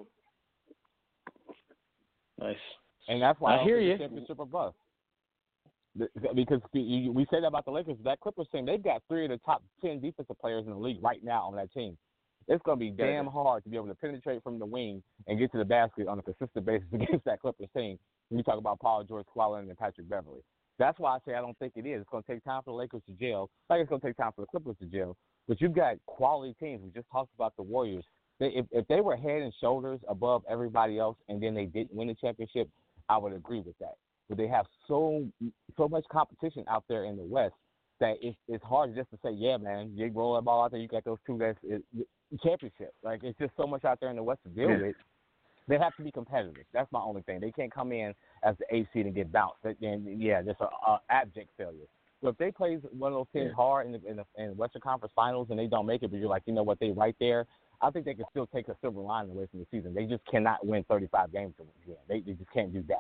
Nice. And that's why I, I hear you. Championship or bust. Because we say that about the Lakers. That Clippers team, they've got three of the top ten defensive players in the league right now on that team. It's going to be damn hard to be able to penetrate from the wing and get to the basket on a consistent basis against that Clippers team. When you talk about Paul George, Kawhi and Patrick Beverly. That's why I say I don't think it is. It's going to take time for the Lakers to gel. Like it's going to take time for the Clippers to gel. But you've got quality teams. We just talked about the Warriors. They, if, if they were head and shoulders above everybody else and then they didn't win the championship, I would agree with that. But they have so so much competition out there in the West that it's it's hard just to say, yeah, man, you roll that ball out there, you got those two that's it, championship. Like it's just so much out there in the West to deal yeah. with. They have to be competitive. That's my only thing. They can't come in as the A seed and get bounced. And yeah, that's an abject failure. So if they play one of those teams yeah. hard in the, in the in the Western Conference Finals and they don't make it, but you're like, you know what, they right there. I think they can still take a silver lining away from the season. They just cannot win thirty-five games again. They they just can't do that.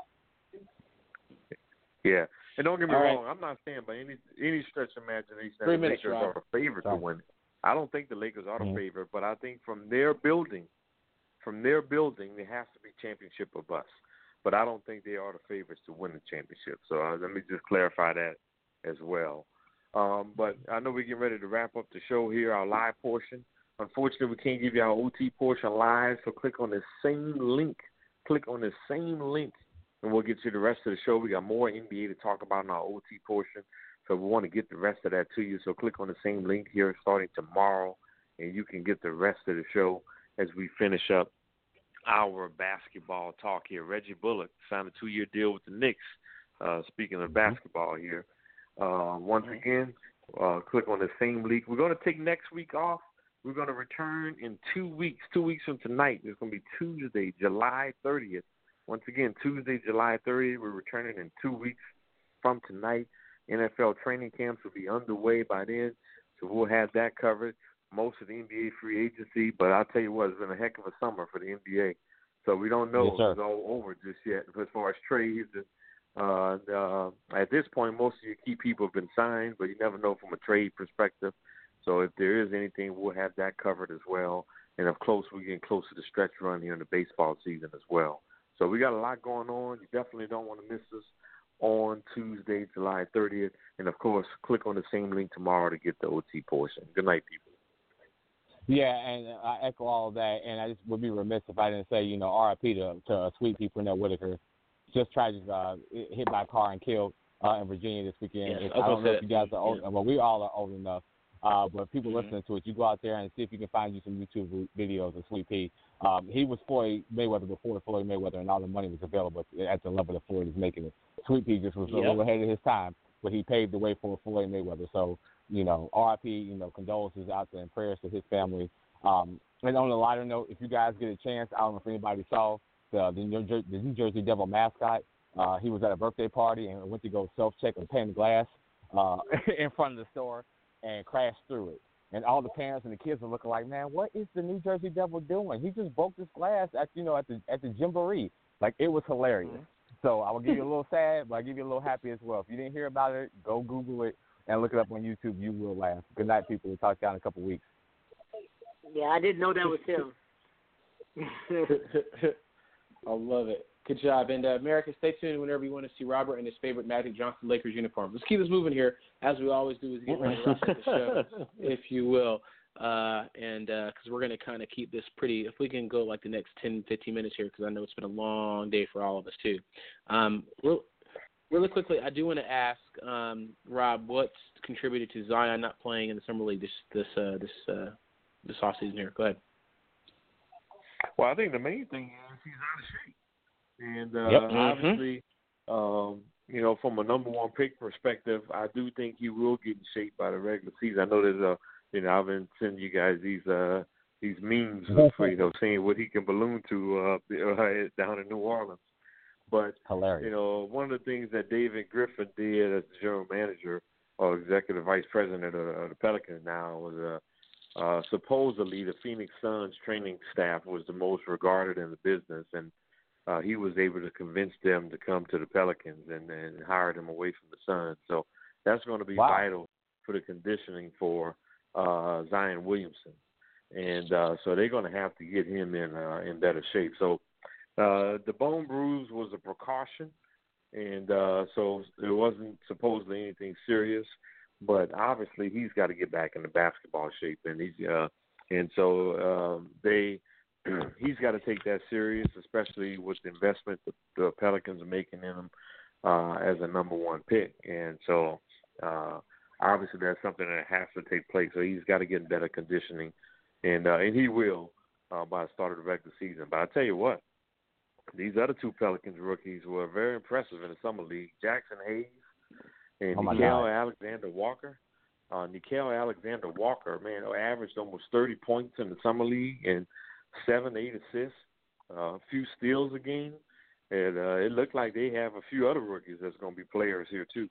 Yeah, and don't get me All wrong. right. I'm not saying by any any stretch of imagination that Three the minutes, Lakers Rob. are the favorite Sorry. to win. I don't think the Lakers are the mm-hmm. favorite, but I think from their building, from their building, there has to be championship or bust. But I don't think they are the favorites to win the championship. So uh, let me just clarify that as well. Um, but I know we're getting ready to wrap up the show here, our live portion. Unfortunately, we can't give you our O T portion live, so click on the same link. Click on the same link, and we'll get you the rest of the show. We got more N B A to talk about in our O T portion, so we want to get the rest of that to you. So click on the same link here starting tomorrow, and you can get the rest of the show as we finish up our basketball talk here. Reggie Bullock signed a two-year deal with the Knicks. Uh, speaking of basketball here, uh, once again, uh, click on the same link. We're going to take next week off. We're going to return in two weeks, two weeks from tonight. It's going to be Tuesday, July thirtieth. Once again, Tuesday, July thirtieth. We're returning in two weeks from tonight. N F L training camps will be underway by then, so we'll have that covered. Most of the N B A free agency, but I'll tell you what, it's been a heck of a summer for the N B A. So we don't know yes, if it's all over just yet as far as trades. And, uh, uh, at this point, most of your key people have been signed, but you never know from a trade perspective. So if there is anything, we'll have that covered as well. And of course, we're getting close to the stretch run here in the baseball season as well. So we got a lot going on. You definitely don't want to miss us on Tuesday, July thirtieth. And of course, click on the same link tomorrow to get the O T portion. Good night, people. Yeah, and I echo all of that, and I just would be remiss if I didn't say, you know, R I P to, to uh, sweet pea Pernell Whitaker, just tragic, uh, hit by a car and killed uh, in Virginia this weekend. Yes, I don't know if you guys yeah. are old, well, we all are old enough, uh, but people mm-hmm. listening to it, you go out there and see if you can find you some YouTube videos of Sweet Pea. Um, he was Floyd Mayweather before Floyd Mayweather, and all the money was available at the level that Floyd is making it. Sweet Pea just was yep. a little ahead of his time, but he paved the way for Floyd Mayweather. So, you know, R I P, you know, condolences out there and prayers to his family. Um, and on a lighter note, if you guys get a chance, I don't know if anybody saw the the New Jersey, the New Jersey Devil mascot. Uh, he was at a birthday party and went to go self-check a pane glass uh, in front of the store and crashed through it. And all the parents and the kids are looking like, man, what is the New Jersey Devil doing? He just broke this glass at you know at the at the Jamboree. Like, it was hilarious. Mm-hmm. So I will give you a little sad, but I'll give you a little happy as well. If you didn't hear about it, go Google it and look it up on YouTube. You will laugh. Good night, people. We'll talk to you in a couple weeks. Yeah, I didn't know that was him. I love it. Good job. And, uh, America, stay tuned whenever you want to see Robert in his favorite Magic Johnson Lakers uniform. Let's keep this moving here, as we always do, as we get ready to wrap up the show, if you will. Uh, and because uh, we're going to kind of keep this pretty, if we can go like the next ten, fifteen minutes here, because I know it's been a long day for all of us too. Um, real, really quickly, I do want to ask um, Rob, what's contributed to Zion not playing in the summer league this this uh, this uh, this offseason here? Go ahead. Well, I think the main thing is he's out of shape, and uh, yep. obviously, um, you know, from a number one pick perspective, I do think he will get in shape by the regular season. I know there's a You know, I've been sending you guys these uh, these memes for, you know, saying what he can balloon to uh, down in New Orleans. But, hilarious. You know, one of the things that David Griffin did as the general manager or executive vice president of, of the Pelicans now was uh, uh, supposedly the Phoenix Suns training staff was the most regarded in the business, and uh, he was able to convince them to come to the Pelicans and, and hire them away from the Suns. So that's going to be wow. vital for the conditioning for Uh, Zion Williamson, and uh, so they're going to have to get him in uh, in better shape. So uh, the bone bruise was a precaution, and uh, so it wasn't supposedly anything serious. But obviously, he's got to get back into basketball shape, and he's uh, and so um, they he's got to take that serious, especially with the investment the, the Pelicans are making in him uh, as a number one pick, and so. Uh, Obviously, that's something that has to take place. So he's got to get in better conditioning, and uh, and he will uh, by the start of the regular season. But I tell you what, these other two Pelicans rookies were very impressive in the summer league. Jackson Hayes and oh Nickeil Alexander Walker. Uh, Nickeil Alexander Walker, man, averaged almost thirty points in the summer league and seven, eight assists, uh, a few steals a game, and uh, it looked like they have a few other rookies that's going to be players here too.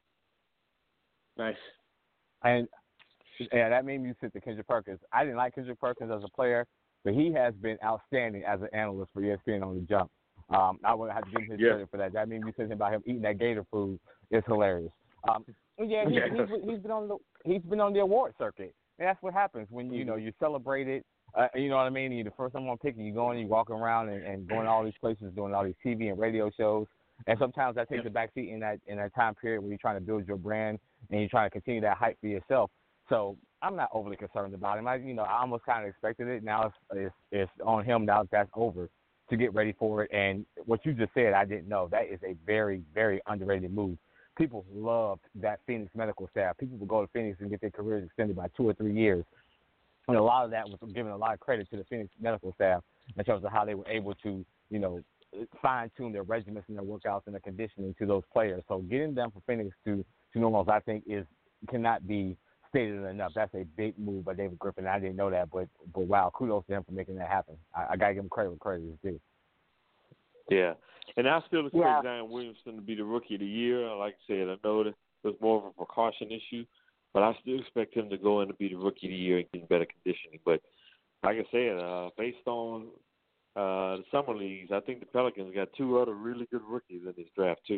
Nice. And yeah, that made me sit to Kendrick Perkins. I didn't like Kendrick Perkins as a player, but he has been outstanding as an analyst for E S P N on the jump. Um, I would have to give him his yeah. credit for that. That made me sit about him eating that gator food is hilarious. Um, yeah, he, he's, he's been on the he's been on the award circuit, and that's what happens when you know you celebrate it. Uh, you know what I mean? You're the first someone picking, you go and you walk around and, and going to all these places, doing all these T V and radio shows. And sometimes that takes yep. a backseat in that in that time period where you're trying to build your brand and you're trying to continue that hype for yourself. So I'm not overly concerned about him. I, you know, I almost kind of expected it. Now it's, it's it's on him now that that's over to get ready for it. And what you just said, I didn't know. That is a very, very underrated move. People loved that Phoenix medical staff. People would go to Phoenix and get their careers extended by two or three years. And a lot of that was giving a lot of credit to the Phoenix medical staff in terms of how they were able to, you know, fine-tune their regimens and their workouts and their conditioning to those players. So getting them from Phoenix to, to New Orleans, I think, is cannot be stated enough. That's a big move by David Griffin. I didn't know that, but but wow, kudos to him for making that happen. I, I got to give him credit where credit is due. Yeah, and I still expect yeah. Zion Williamson to be the Rookie of the Year. Like I said, I know that there's more of a precaution issue, but I still expect him to go in to be the Rookie of the Year and get better conditioning. But like I said, uh, based on Uh, the summer leagues, I think the Pelicans got two other really good rookies in this draft, too.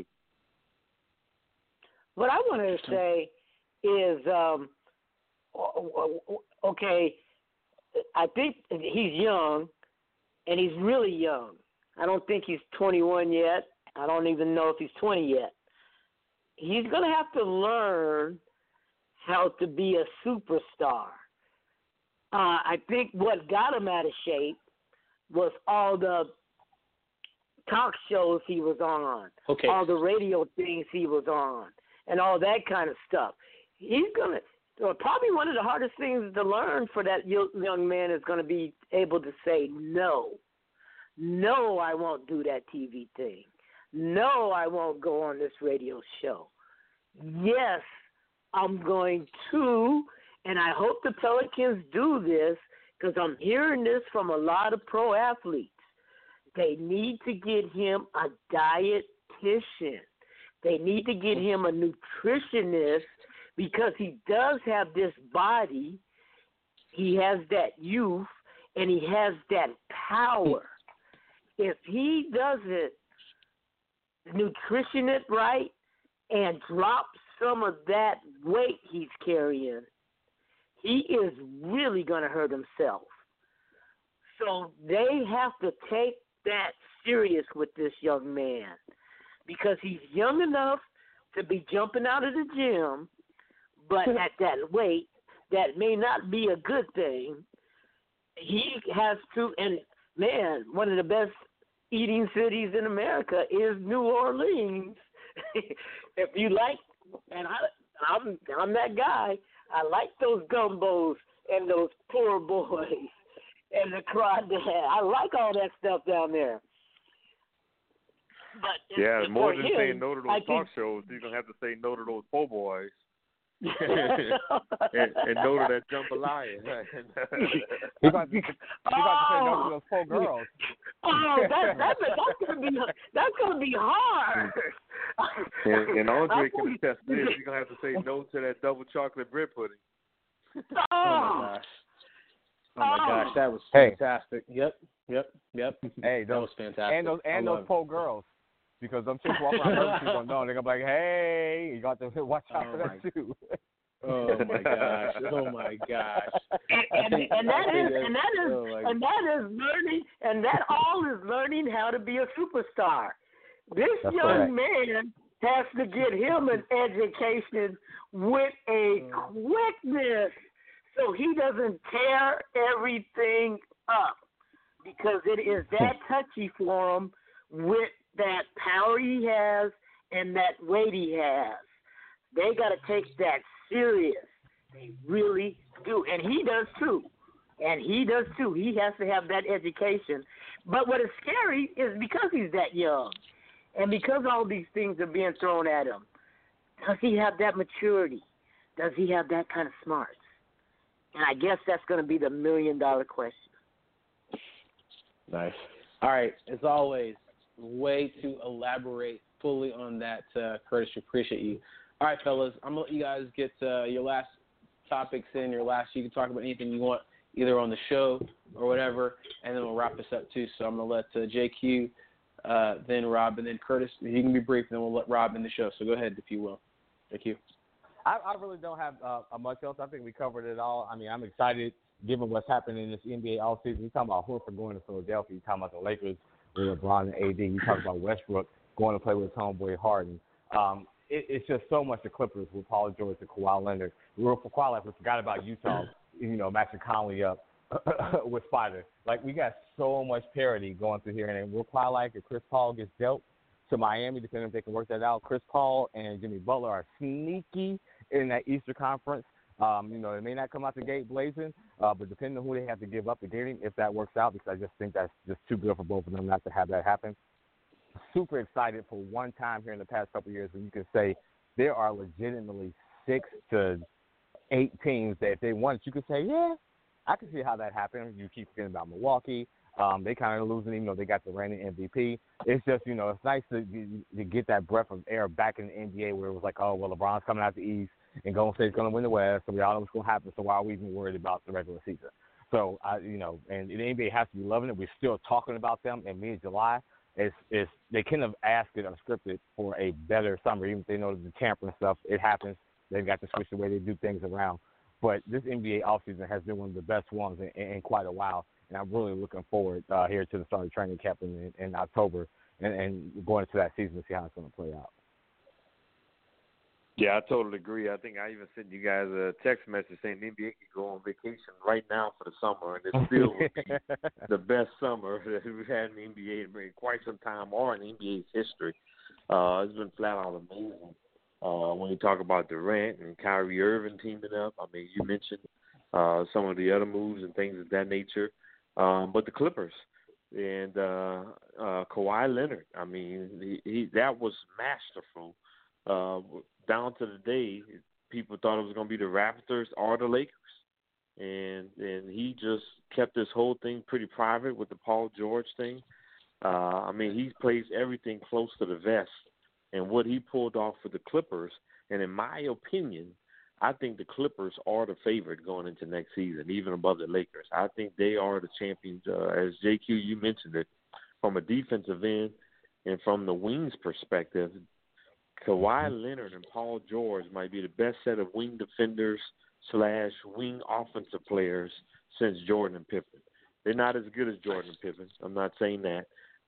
What I wanted to say is, um, okay, I think he's young, and he's really young. I don't think he's twenty-one yet. I don't even know if he's twenty yet. He's going to have to learn how to be a superstar. Uh, I think what got him out of shape was all the talk shows he was on, okay. all the radio things he was on, and all that kind of stuff. He's going to – probably one of the hardest things to learn for that young man is going to be able to say no. No, I won't do that T V thing. No, I won't go on this radio show. Yes, I'm going to, and I hope the Pelicans do this, because I'm hearing this from a lot of pro athletes. They need to get him a dietitian. They need to get him a nutritionist because he does have this body. He has that youth, and he has that power. If he doesn't nutrition it right and drop some of that weight he's carrying, he is really going to hurt himself. So they have to take that serious with this young man because he's young enough to be jumping out of the gym, but at that weight, that may not be a good thing. He has to, and man, one of the best eating cities in America is New Orleans. If you like, and I, I'm I'm that guy. I like those gumbos and those poor boys and the crawdad. I like all that stuff down there. But yeah, more than him, saying no to those I talk think, shows, you're gonna have to say no to those po' boys. and, and no to that jambalaya. He about to, he about to say no to those poor girls. Oh, that, that, that's gonna be that's gonna be hard. and, and Andre can attest this. You're gonna have to say no to that double chocolate bread pudding. Oh, oh my gosh! Oh my oh. gosh, that was Hey. fantastic. Yep, yep, yep. Hey, that those, was fantastic. And those and I those love poor girls. Because them chicks walk around, other people don't know. They're gonna be like, "Hey, you got to watch out Oh for that my- too." Oh my gosh! Oh my gosh! And, and, and that is and that is Oh my and that is learning and that all is learning how to be a superstar. This That's young correct. man has to get him an education with a quickness so he doesn't tear everything up because it is that touchy for him with that power he has and that weight he has. They got to take that serious. They really do. And he does too. And he does too. He has to have that education. But what is scary is because he's that young and because all these things are being thrown at him, does he have that maturity? Does he have that kind of smarts? And I guess that's going to be the million-dollar question. Nice. All right. As always, way to elaborate fully on that, uh, Curtis. Appreciate you. All right, fellas. I'm gonna let you guys get uh, your last topics in. Your last. You can talk about anything you want, either on the show or whatever, and then we'll wrap this up too. So I'm gonna let uh, J Q, uh, then Rob, and then Curtis. You can be brief, and then we'll let Rob in the show. So go ahead, if you will. J Q. I, I really don't have uh, much else. I think we covered it all. I mean, I'm excited given what's happening in this N B A offseason. You're talking about Horford going to Philadelphia. You're talking about the Lakers with LeBron and A D. You're talking about Westbrook going to play with his homeboy Harden. Um, it, it's just so much the Clippers with Paul George and Kawhi Leonard. We were for Kawhi, like we forgot about Utah, you know, matching Conley up with Spider. Like, we got so much parity going through here. And we're Kawhi like if Chris Paul gets dealt to Miami, depending if they can work that out. Chris Paul and Jimmy Butler are sneaky in that Eastern Conference. Um, you know, they may not come out the gate blazing, uh, but depending on who they have to give up to get him, if that works out, because I just think that's just too good for both of them not to have that happen. Super excited for one time here in the past couple of years when you can say there are legitimately six to eight teams that if they wanted, you could say, yeah, I can see how that happened. You keep forgetting about Milwaukee. Um, they kind of losing, even though they got the reigning M V P. It's just, you know, it's nice to, to get that breath of air back in the N B A where it was like, oh, well, LeBron's coming out the East and Golden State's going to win the West, so we all know what's going to happen, so why are we even worried about the regular season? So, I, you know, and the N B A has to be loving it. We're still talking about them in mid-July. It's, it's, they couldn't have asked it unscripted for a better summer, even if they know the tampering stuff. It happens. They've got to switch the way they do things around. But this N B A offseason has been one of the best ones in, in, in quite a while, and I'm really looking forward uh, here to the start of training camp in, in October and, and going into that season to see how it's going to play out. Yeah, I totally agree. I think I even sent you guys a text message saying the N B A could go on vacation right now for the summer, and it still would be the best summer that we've had in the N B A in quite some time or in N B A's history. Uh, it's been flat out amazing. Uh, when you talk about Durant and Kyrie Irving teaming up, I mean, you mentioned uh, some of the other moves and things of that nature. Um, but the Clippers and uh, uh, Kawhi Leonard, I mean, he, he, that was masterful. Uh, down to the day, people thought it was going to be the Raptors or the Lakers. And and he just kept this whole thing pretty private with the Paul George thing. Uh, I mean, he plays everything close to the vest. And what he pulled off for the Clippers, and in my opinion, I think the Clippers are the favorite going into next season, even above the Lakers. I think they are the champions. Uh, as J Q, you mentioned it, from a defensive end and from the wings perspective, Kawhi Leonard and Paul George might be the best set of wing defenders slash wing offensive players since Jordan and Pippen. They're not as good as Jordan and Pippen. I'm not saying that.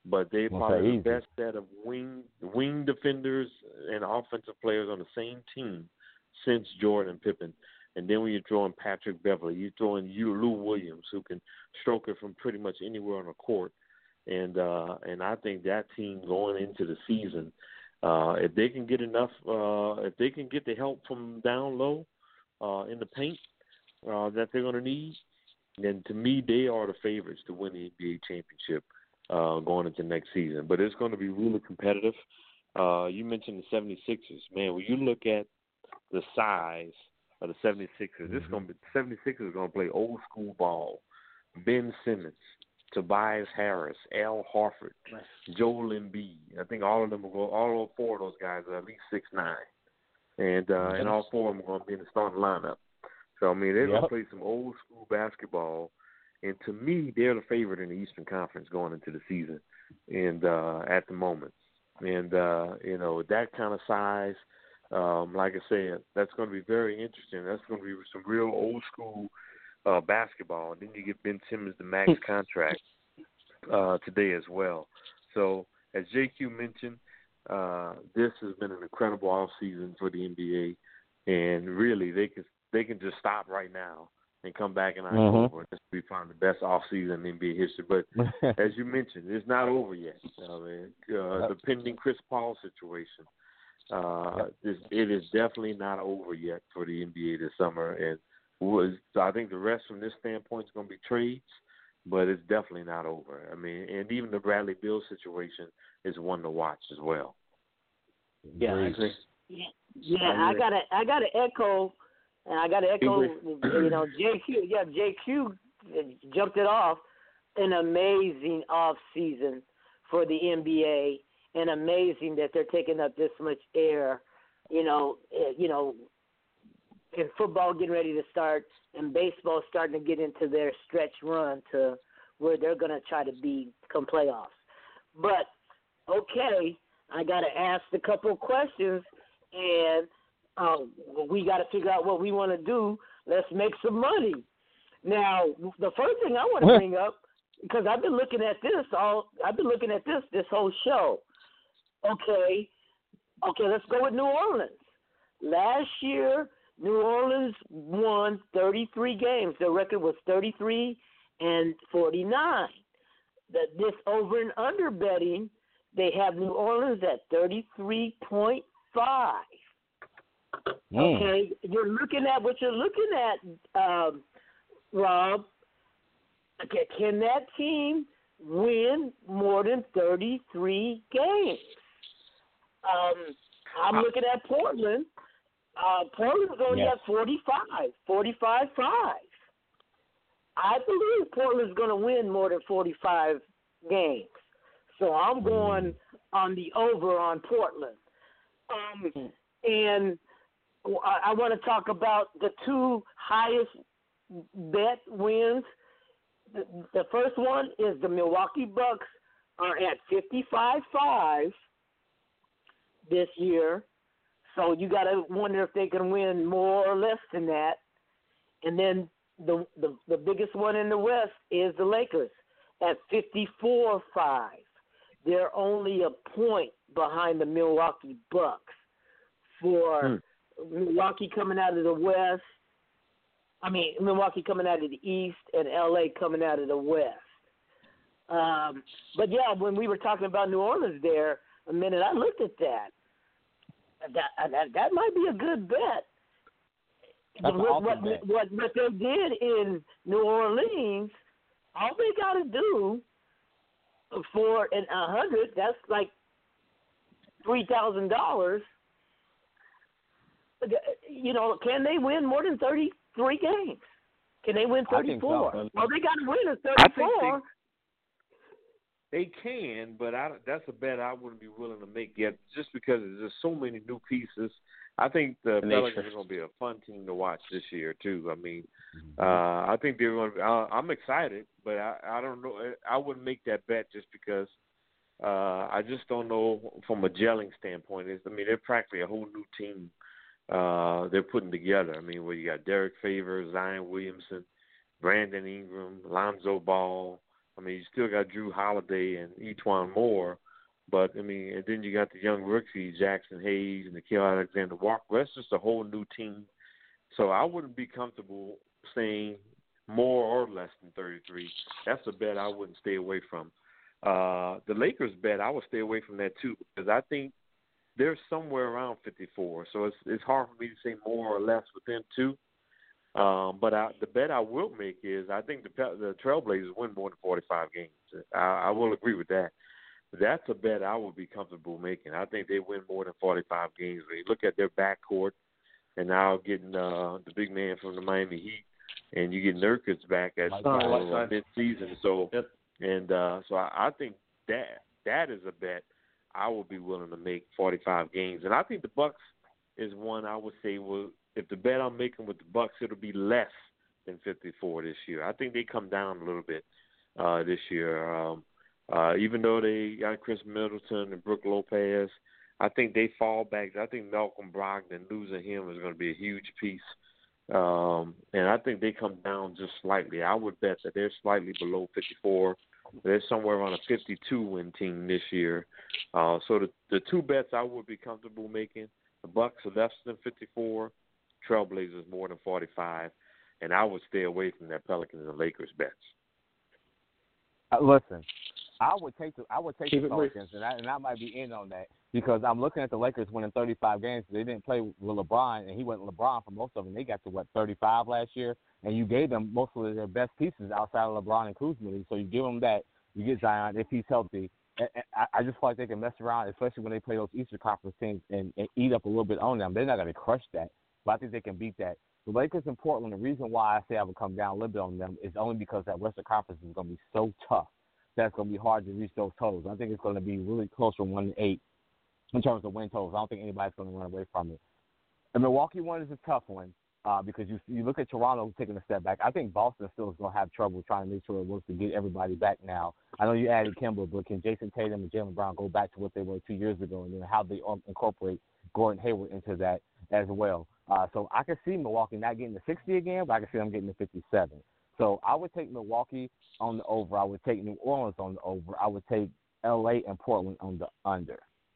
but they Okay, probably easy. the best set of wing wing defenders and offensive players on the same team since Jordan and Pippen. And then when you throw in Patrick Beverly, you throw in you Lou Williams, who can stroke it from pretty much anywhere on the court. And uh, and I think that team going into the season, uh, if they can get enough, uh, if they can get the help from down low uh, in the paint uh, that they're going to need, then to me they are the favorites to win the N B A championship uh, going into next season. But it's going to be really competitive. Uh, you mentioned the seventy-sixers. Man, when you look at the size of the seventy-sixers, mm-hmm. this is going to be seventy-sixers are going to play old school ball. Ben Simmons, Tobias Harris, Al Horford, Joel Embiid. I think all of them will go. All four of those guys are at least six nine, and uh, and all four of them are going to be in the starting lineup. So I mean, they're yep. going to play some old school basketball, and to me, they're the favorite in the Eastern Conference going into the season, and uh, at the moment, and uh, you know, with that kind of size. Um, like I said, that's going to be very interesting. That's going to be some real old school uh, basketball. And then you get Ben Simmons the max contract uh, today as well. So as J Q mentioned, uh, this has been an incredible offseason for the N B A. And really, they can they can just stop right now and come back in October. Mm-hmm. This will be probably the best offseason in N B A history. But as you mentioned, it's not over yet. I mean, uh, the pending Chris Paul situation. Uh, this, it is definitely not over yet for the N B A this summer, and was I think the rest from this standpoint is going to be trades, but it's definitely not over. I mean, and even the Bradley Beal situation is one to watch as well. Yeah, I agree. Yeah, yeah I gotta, I gotta echo, and I gotta echo. You know, J Q, yeah, J Q jumped it off. An amazing off season for the N B A. And amazing that they're taking up this much air, you know, you know, and football getting ready to start and baseball starting to get into their stretch run to where they're going to try to be come playoffs. But, okay, I got to ask a couple of questions, and um, we got to figure out what we want to do. Let's make some money. Now, the first thing I want to bring up, because I've been looking at this all, I've been looking at this this whole show. Okay, okay, let's go with New Orleans. Last year, New Orleans won thirty-three games. Their record was thirty-three and forty-nine. The, this over and under betting, they have New Orleans at thirty-three point five. Mm. Okay, you're looking at what you're looking at, um, Rob. Okay, can that team win more than thirty-three games? Um, I'm looking at Portland. Uh, Portland's only yes. at forty-five, forty-five five. I believe Portland's going to win more than forty-five games. So I'm going on the over on Portland. Um, and I, I want to talk about the two highest bet wins. The, the first one is the Milwaukee Bucks are at fifty-five five this year. So you got to wonder if they can win more or less than that. And then the, the the biggest one in the West is the Lakers at fifty-four five. They're only a point behind the Milwaukee Bucks. For hmm. Milwaukee coming out of the West, I mean, Milwaukee coming out of the East and L A coming out of the West. Um, but, yeah, when we were talking about New Orleans there a minute, I looked at that. That that, that might be a good bet. That's what, awesome what, bet. what, what they did in New Orleans, all they got to do for an one hundred, that's like three thousand dollars. You know, can they win more than thirty-three games? Can they win thirty-four? So. Well, they got to win at thirty-four. They can, but I, that's a bet I wouldn't be willing to make yet, just because there's so many new pieces. I think the Pelicans are going to be a fun team to watch this year too. I mean, uh, I think they're going to. Be, uh, I'm excited, but I, I don't know. I wouldn't make that bet just because uh, I just don't know from a gelling standpoint. It's, I mean, they're practically a whole new team. Uh, they're putting together. I mean, where you got Derek Favors, Zion Williamson, Brandon Ingram, Lonzo Ball. I mean, you still got Drew Holiday and E'Twaun Moore, but I mean, and then you got the young rookies, Jackson Hayes and Nickeil Alexander-Walker. That's just a whole new team. So I wouldn't be comfortable saying more or less than thirty-three. That's a bet I wouldn't stay away from. Uh, the Lakers bet, I would stay away from that too, because I think they're somewhere around fifty-four. So it's it's hard for me to say more or less with them too. Um, but I, the bet I will make is I think the the Trailblazers win more than forty-five games. I, I will agree with that. That's a bet I would be comfortable making. I think they win more than forty-five games. When you look at their backcourt, and now getting uh, the big man from the Miami Heat, and you get Nurkic back at uh, mid-season. So, yep. and uh, so I, I think that that is a bet I would be willing to make forty-five games. And I think the Bucks is one I would say will. If the bet I'm making with the Bucks, it'll be less than fifty-four this year. I think they come down a little bit uh, this year. Um, uh, even though they got Chris Middleton and Brook Lopez, I think they fall back. I think Malcolm Brogdon, losing him is going to be a huge piece. Um, and I think they come down just slightly. I would bet that they're slightly below fifty-four. They're somewhere around a fifty-two win team this year. Uh, so the, the two bets I would be comfortable making, the Bucks are less than fifty-four, Trailblazers more than forty-five, and I would stay away from that Pelicans and Lakers bets. Uh, listen, I would take the I would take Keep the Pelicans, and I, and I might be in on that because I'm looking at the Lakers winning thirty-five games. They didn't play with LeBron, and he went LeBron for most of them. They got to what thirty-five last year, and you gave them most of their best pieces outside of LeBron and Kuzma. So you give them that, you get Zion if he's healthy. And, and I, I just feel like they can mess around, especially when they play those Eastern Conference teams and, and eat up a little bit on them. They're not going to crush that. But I think they can beat that. The Lakers in Portland, the reason why I say I would come down a little bit on them is only because that Western Conference is going to be so tough that it's going to be hard to reach those totals. I think it's going to be really close from one to eight in terms of win totals. I don't think anybody's going to run away from it. The Milwaukee one is a tough one uh, because you you look at Toronto taking a step back. I think Boston still is going to have trouble trying to make sure it works to get everybody back now. I know you added Kemba, but can Jason Tatum and Jaylen Brown go back to what they were two years ago and then how they um, incorporate Gordon Hayward into that as well? Uh, so I can see Milwaukee not getting to sixty again, but I can see them getting to fifty-seven. So I would take Milwaukee on the over. I would take New Orleans on the over. I would take L A and Portland on the under.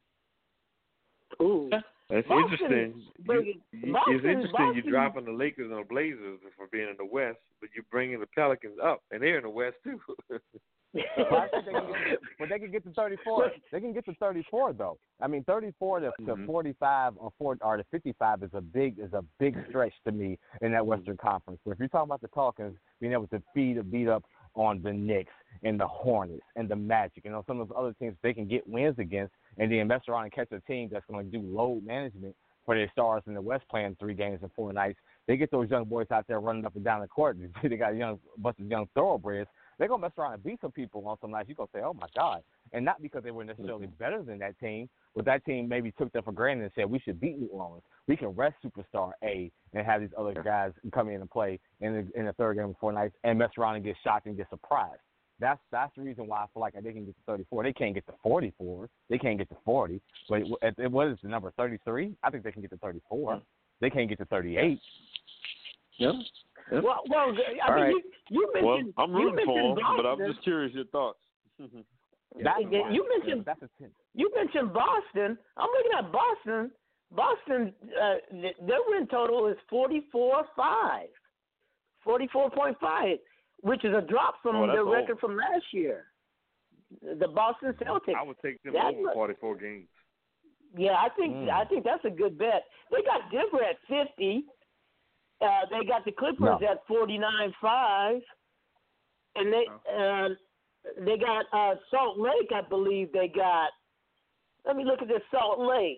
Ooh. That's Boston, interesting. You, you, Boston, it's interesting Boston. you're dropping the Lakers and the Blazers for being in the West, but you're bringing the Pelicans up, and they're in the West too. But, I think they can get, but they can get to thirty-four. They can get to thirty-four though. I mean, thirty-four to, to mm-hmm. forty-five or four or to fifty-five is a big is a big stretch to me in that Western Conference. But if you're talking about the Pelicans being able to feed or beat up on the Knicks and the Hornets and the Magic, you know, some of those other teams they can get wins against, and then mess around and catch a team that's going to do load management for their stars in the West playing three games in four nights. They get those young boys out there running up and down the court. They got a young bunch of young thoroughbreds. They're going to mess around and beat some people on some nights. You're going to say, oh, my God. And not because they were necessarily better than that team, but that team maybe took them for granted and said, we should beat New Orleans. We can rest superstar A and have these other guys come in and play in the, in the third game of four nights and mess around and get shocked and get surprised. That's that's the reason why I feel like they can get to thirty-four. They can't get to forty-four. They can't get to forty. But it, it, what is the number, thirty-three? I think they can get to thirty-four. They can't get to thirty-eight. Yep. Yep. Well, well, I mean, right. you, you mentioned. Well, I'm rooting you for them, Boston. but I'm just curious your thoughts. That's yeah, you mentioned that's a you mentioned Boston. I'm looking at Boston. Boston, uh, their win total is forty-four five, forty-four point five, which is a drop from oh, their old. record from last year. The Boston Celtics. I would take them that's over forty-four games. Yeah, I think mm. I think that's a good bet. They got Denver at fifty. Uh, they got the Clippers no. at forty-nine five, and they uh, they got uh, Salt Lake. I believe they got. Let me look at this Salt Lake.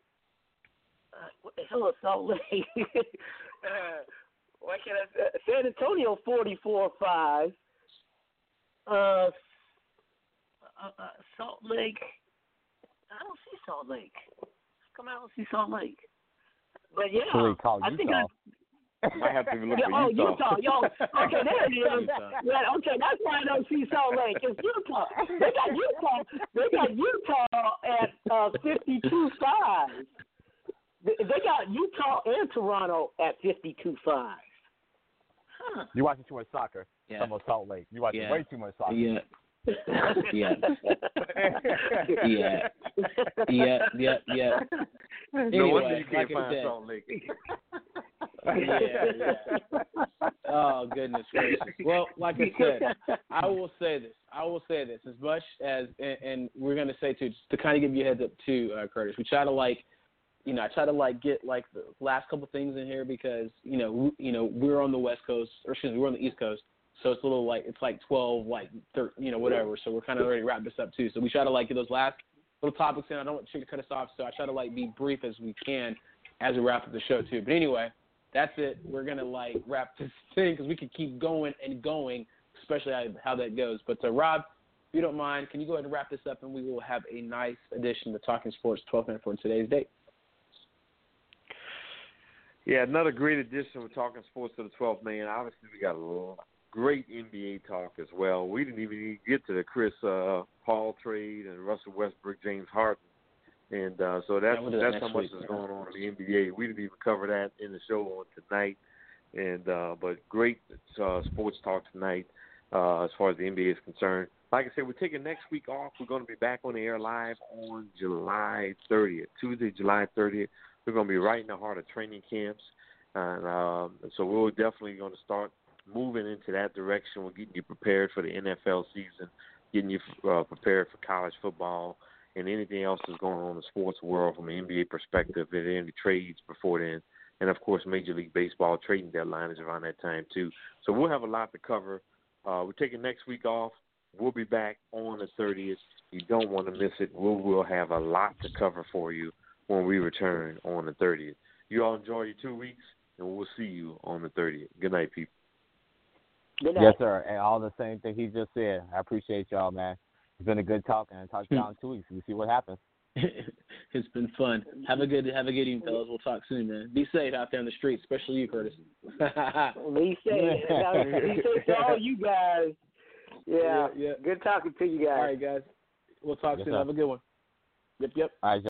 Uh, hello, Salt Lake. uh, why can't I? Uh, San Antonio forty-four five. Uh, uh, uh, Salt Lake. I don't see Salt Lake. Come out and see Salt Lake. But yeah, so I think I. I have to look yeah, for oh, Utah. Utah. Yo, okay, there it is. Yeah, okay, that's why I don't see Salt Lake. It's Utah. They got Utah. They got Utah at uh, fifty-two five. They got Utah and Toronto at fifty-two five. You watching too much soccer. Yeah. Some of Salt Lake. You watching Yeah. way too much soccer. Yeah. yeah. yeah. Yeah. Yeah. Yeah. No wonder Anyway, you can't like I find said, Salt Lake. yeah, yeah. Oh, goodness gracious. Well, like I said, I will say this. I will say this. As much as, and, and we're going to say, too, just to kind of give you a heads up, too, uh, Curtis, we try to, like, you know, I try to, like, get, like, the last couple things in here because, you know, we, you know, we're on the West Coast, or excuse me, we're on the East Coast, so it's a little, like, it's like twelve, like, thirteen, you know, whatever, so we're kind of ready to wrap this up, too. So we try to, like, get those last little topics in. I don't want you to cut us off, so I try to, like, be brief as we can as we wrap up the show, too. But anyway, that's it. We're going to, like, wrap this thing because we could keep going and going, especially how, how that goes. But, uh, Rob, if you don't mind, can you go ahead and wrap this up, and we will have a nice edition of Talking Sports twelve minute for today's date. Yeah, another great edition of Talking Sports to the twelfth man. Obviously, we got a little great N B A talk as well. We didn't even get to the Chris uh, Paul trade and Russell Westbrook, James Harden. And uh, so that's, yeah, we'll that's that how much week, is yeah. going on in the N B A. We didn't even cover that in the show on tonight. And uh, but great uh, sports talk tonight uh, as far as the N B A is concerned. Like I said, we're taking next week off. We're going to be back on the air live on July thirtieth, Tuesday, July thirtieth. We're going to be right in the heart of training camps. And um, so we're definitely going to start moving into that direction. We're getting you prepared for the N F L season, getting you uh, prepared for college football, and anything else that's going on in the sports world from an N B A perspective, and any trades before then. And, of course, Major League Baseball trading deadline is around that time, too. So we'll have a lot to cover. Uh, we're taking next week off. We'll be back on the thirtieth. You don't want to miss it. We will have a lot to cover for you when we return on the thirtieth. You all enjoy your two weeks, and we'll see you on the thirtieth. Good night, people. Good night. Yes, sir. And all the same thing he just said. I appreciate y'all, man. It's been a good talk, and I'll talk to y'all in two weeks. We'll see what happens. It's been fun. Have a good have a good evening, fellas. We'll talk soon, man. Be safe out there in the streets, especially you, Curtis. Be safe. Be safe to all you guys. Yeah. Yeah, yeah. Good talking to you guys. All right, guys. We'll talk Yes, soon. sir. Have a good one. Yep, yep. All right,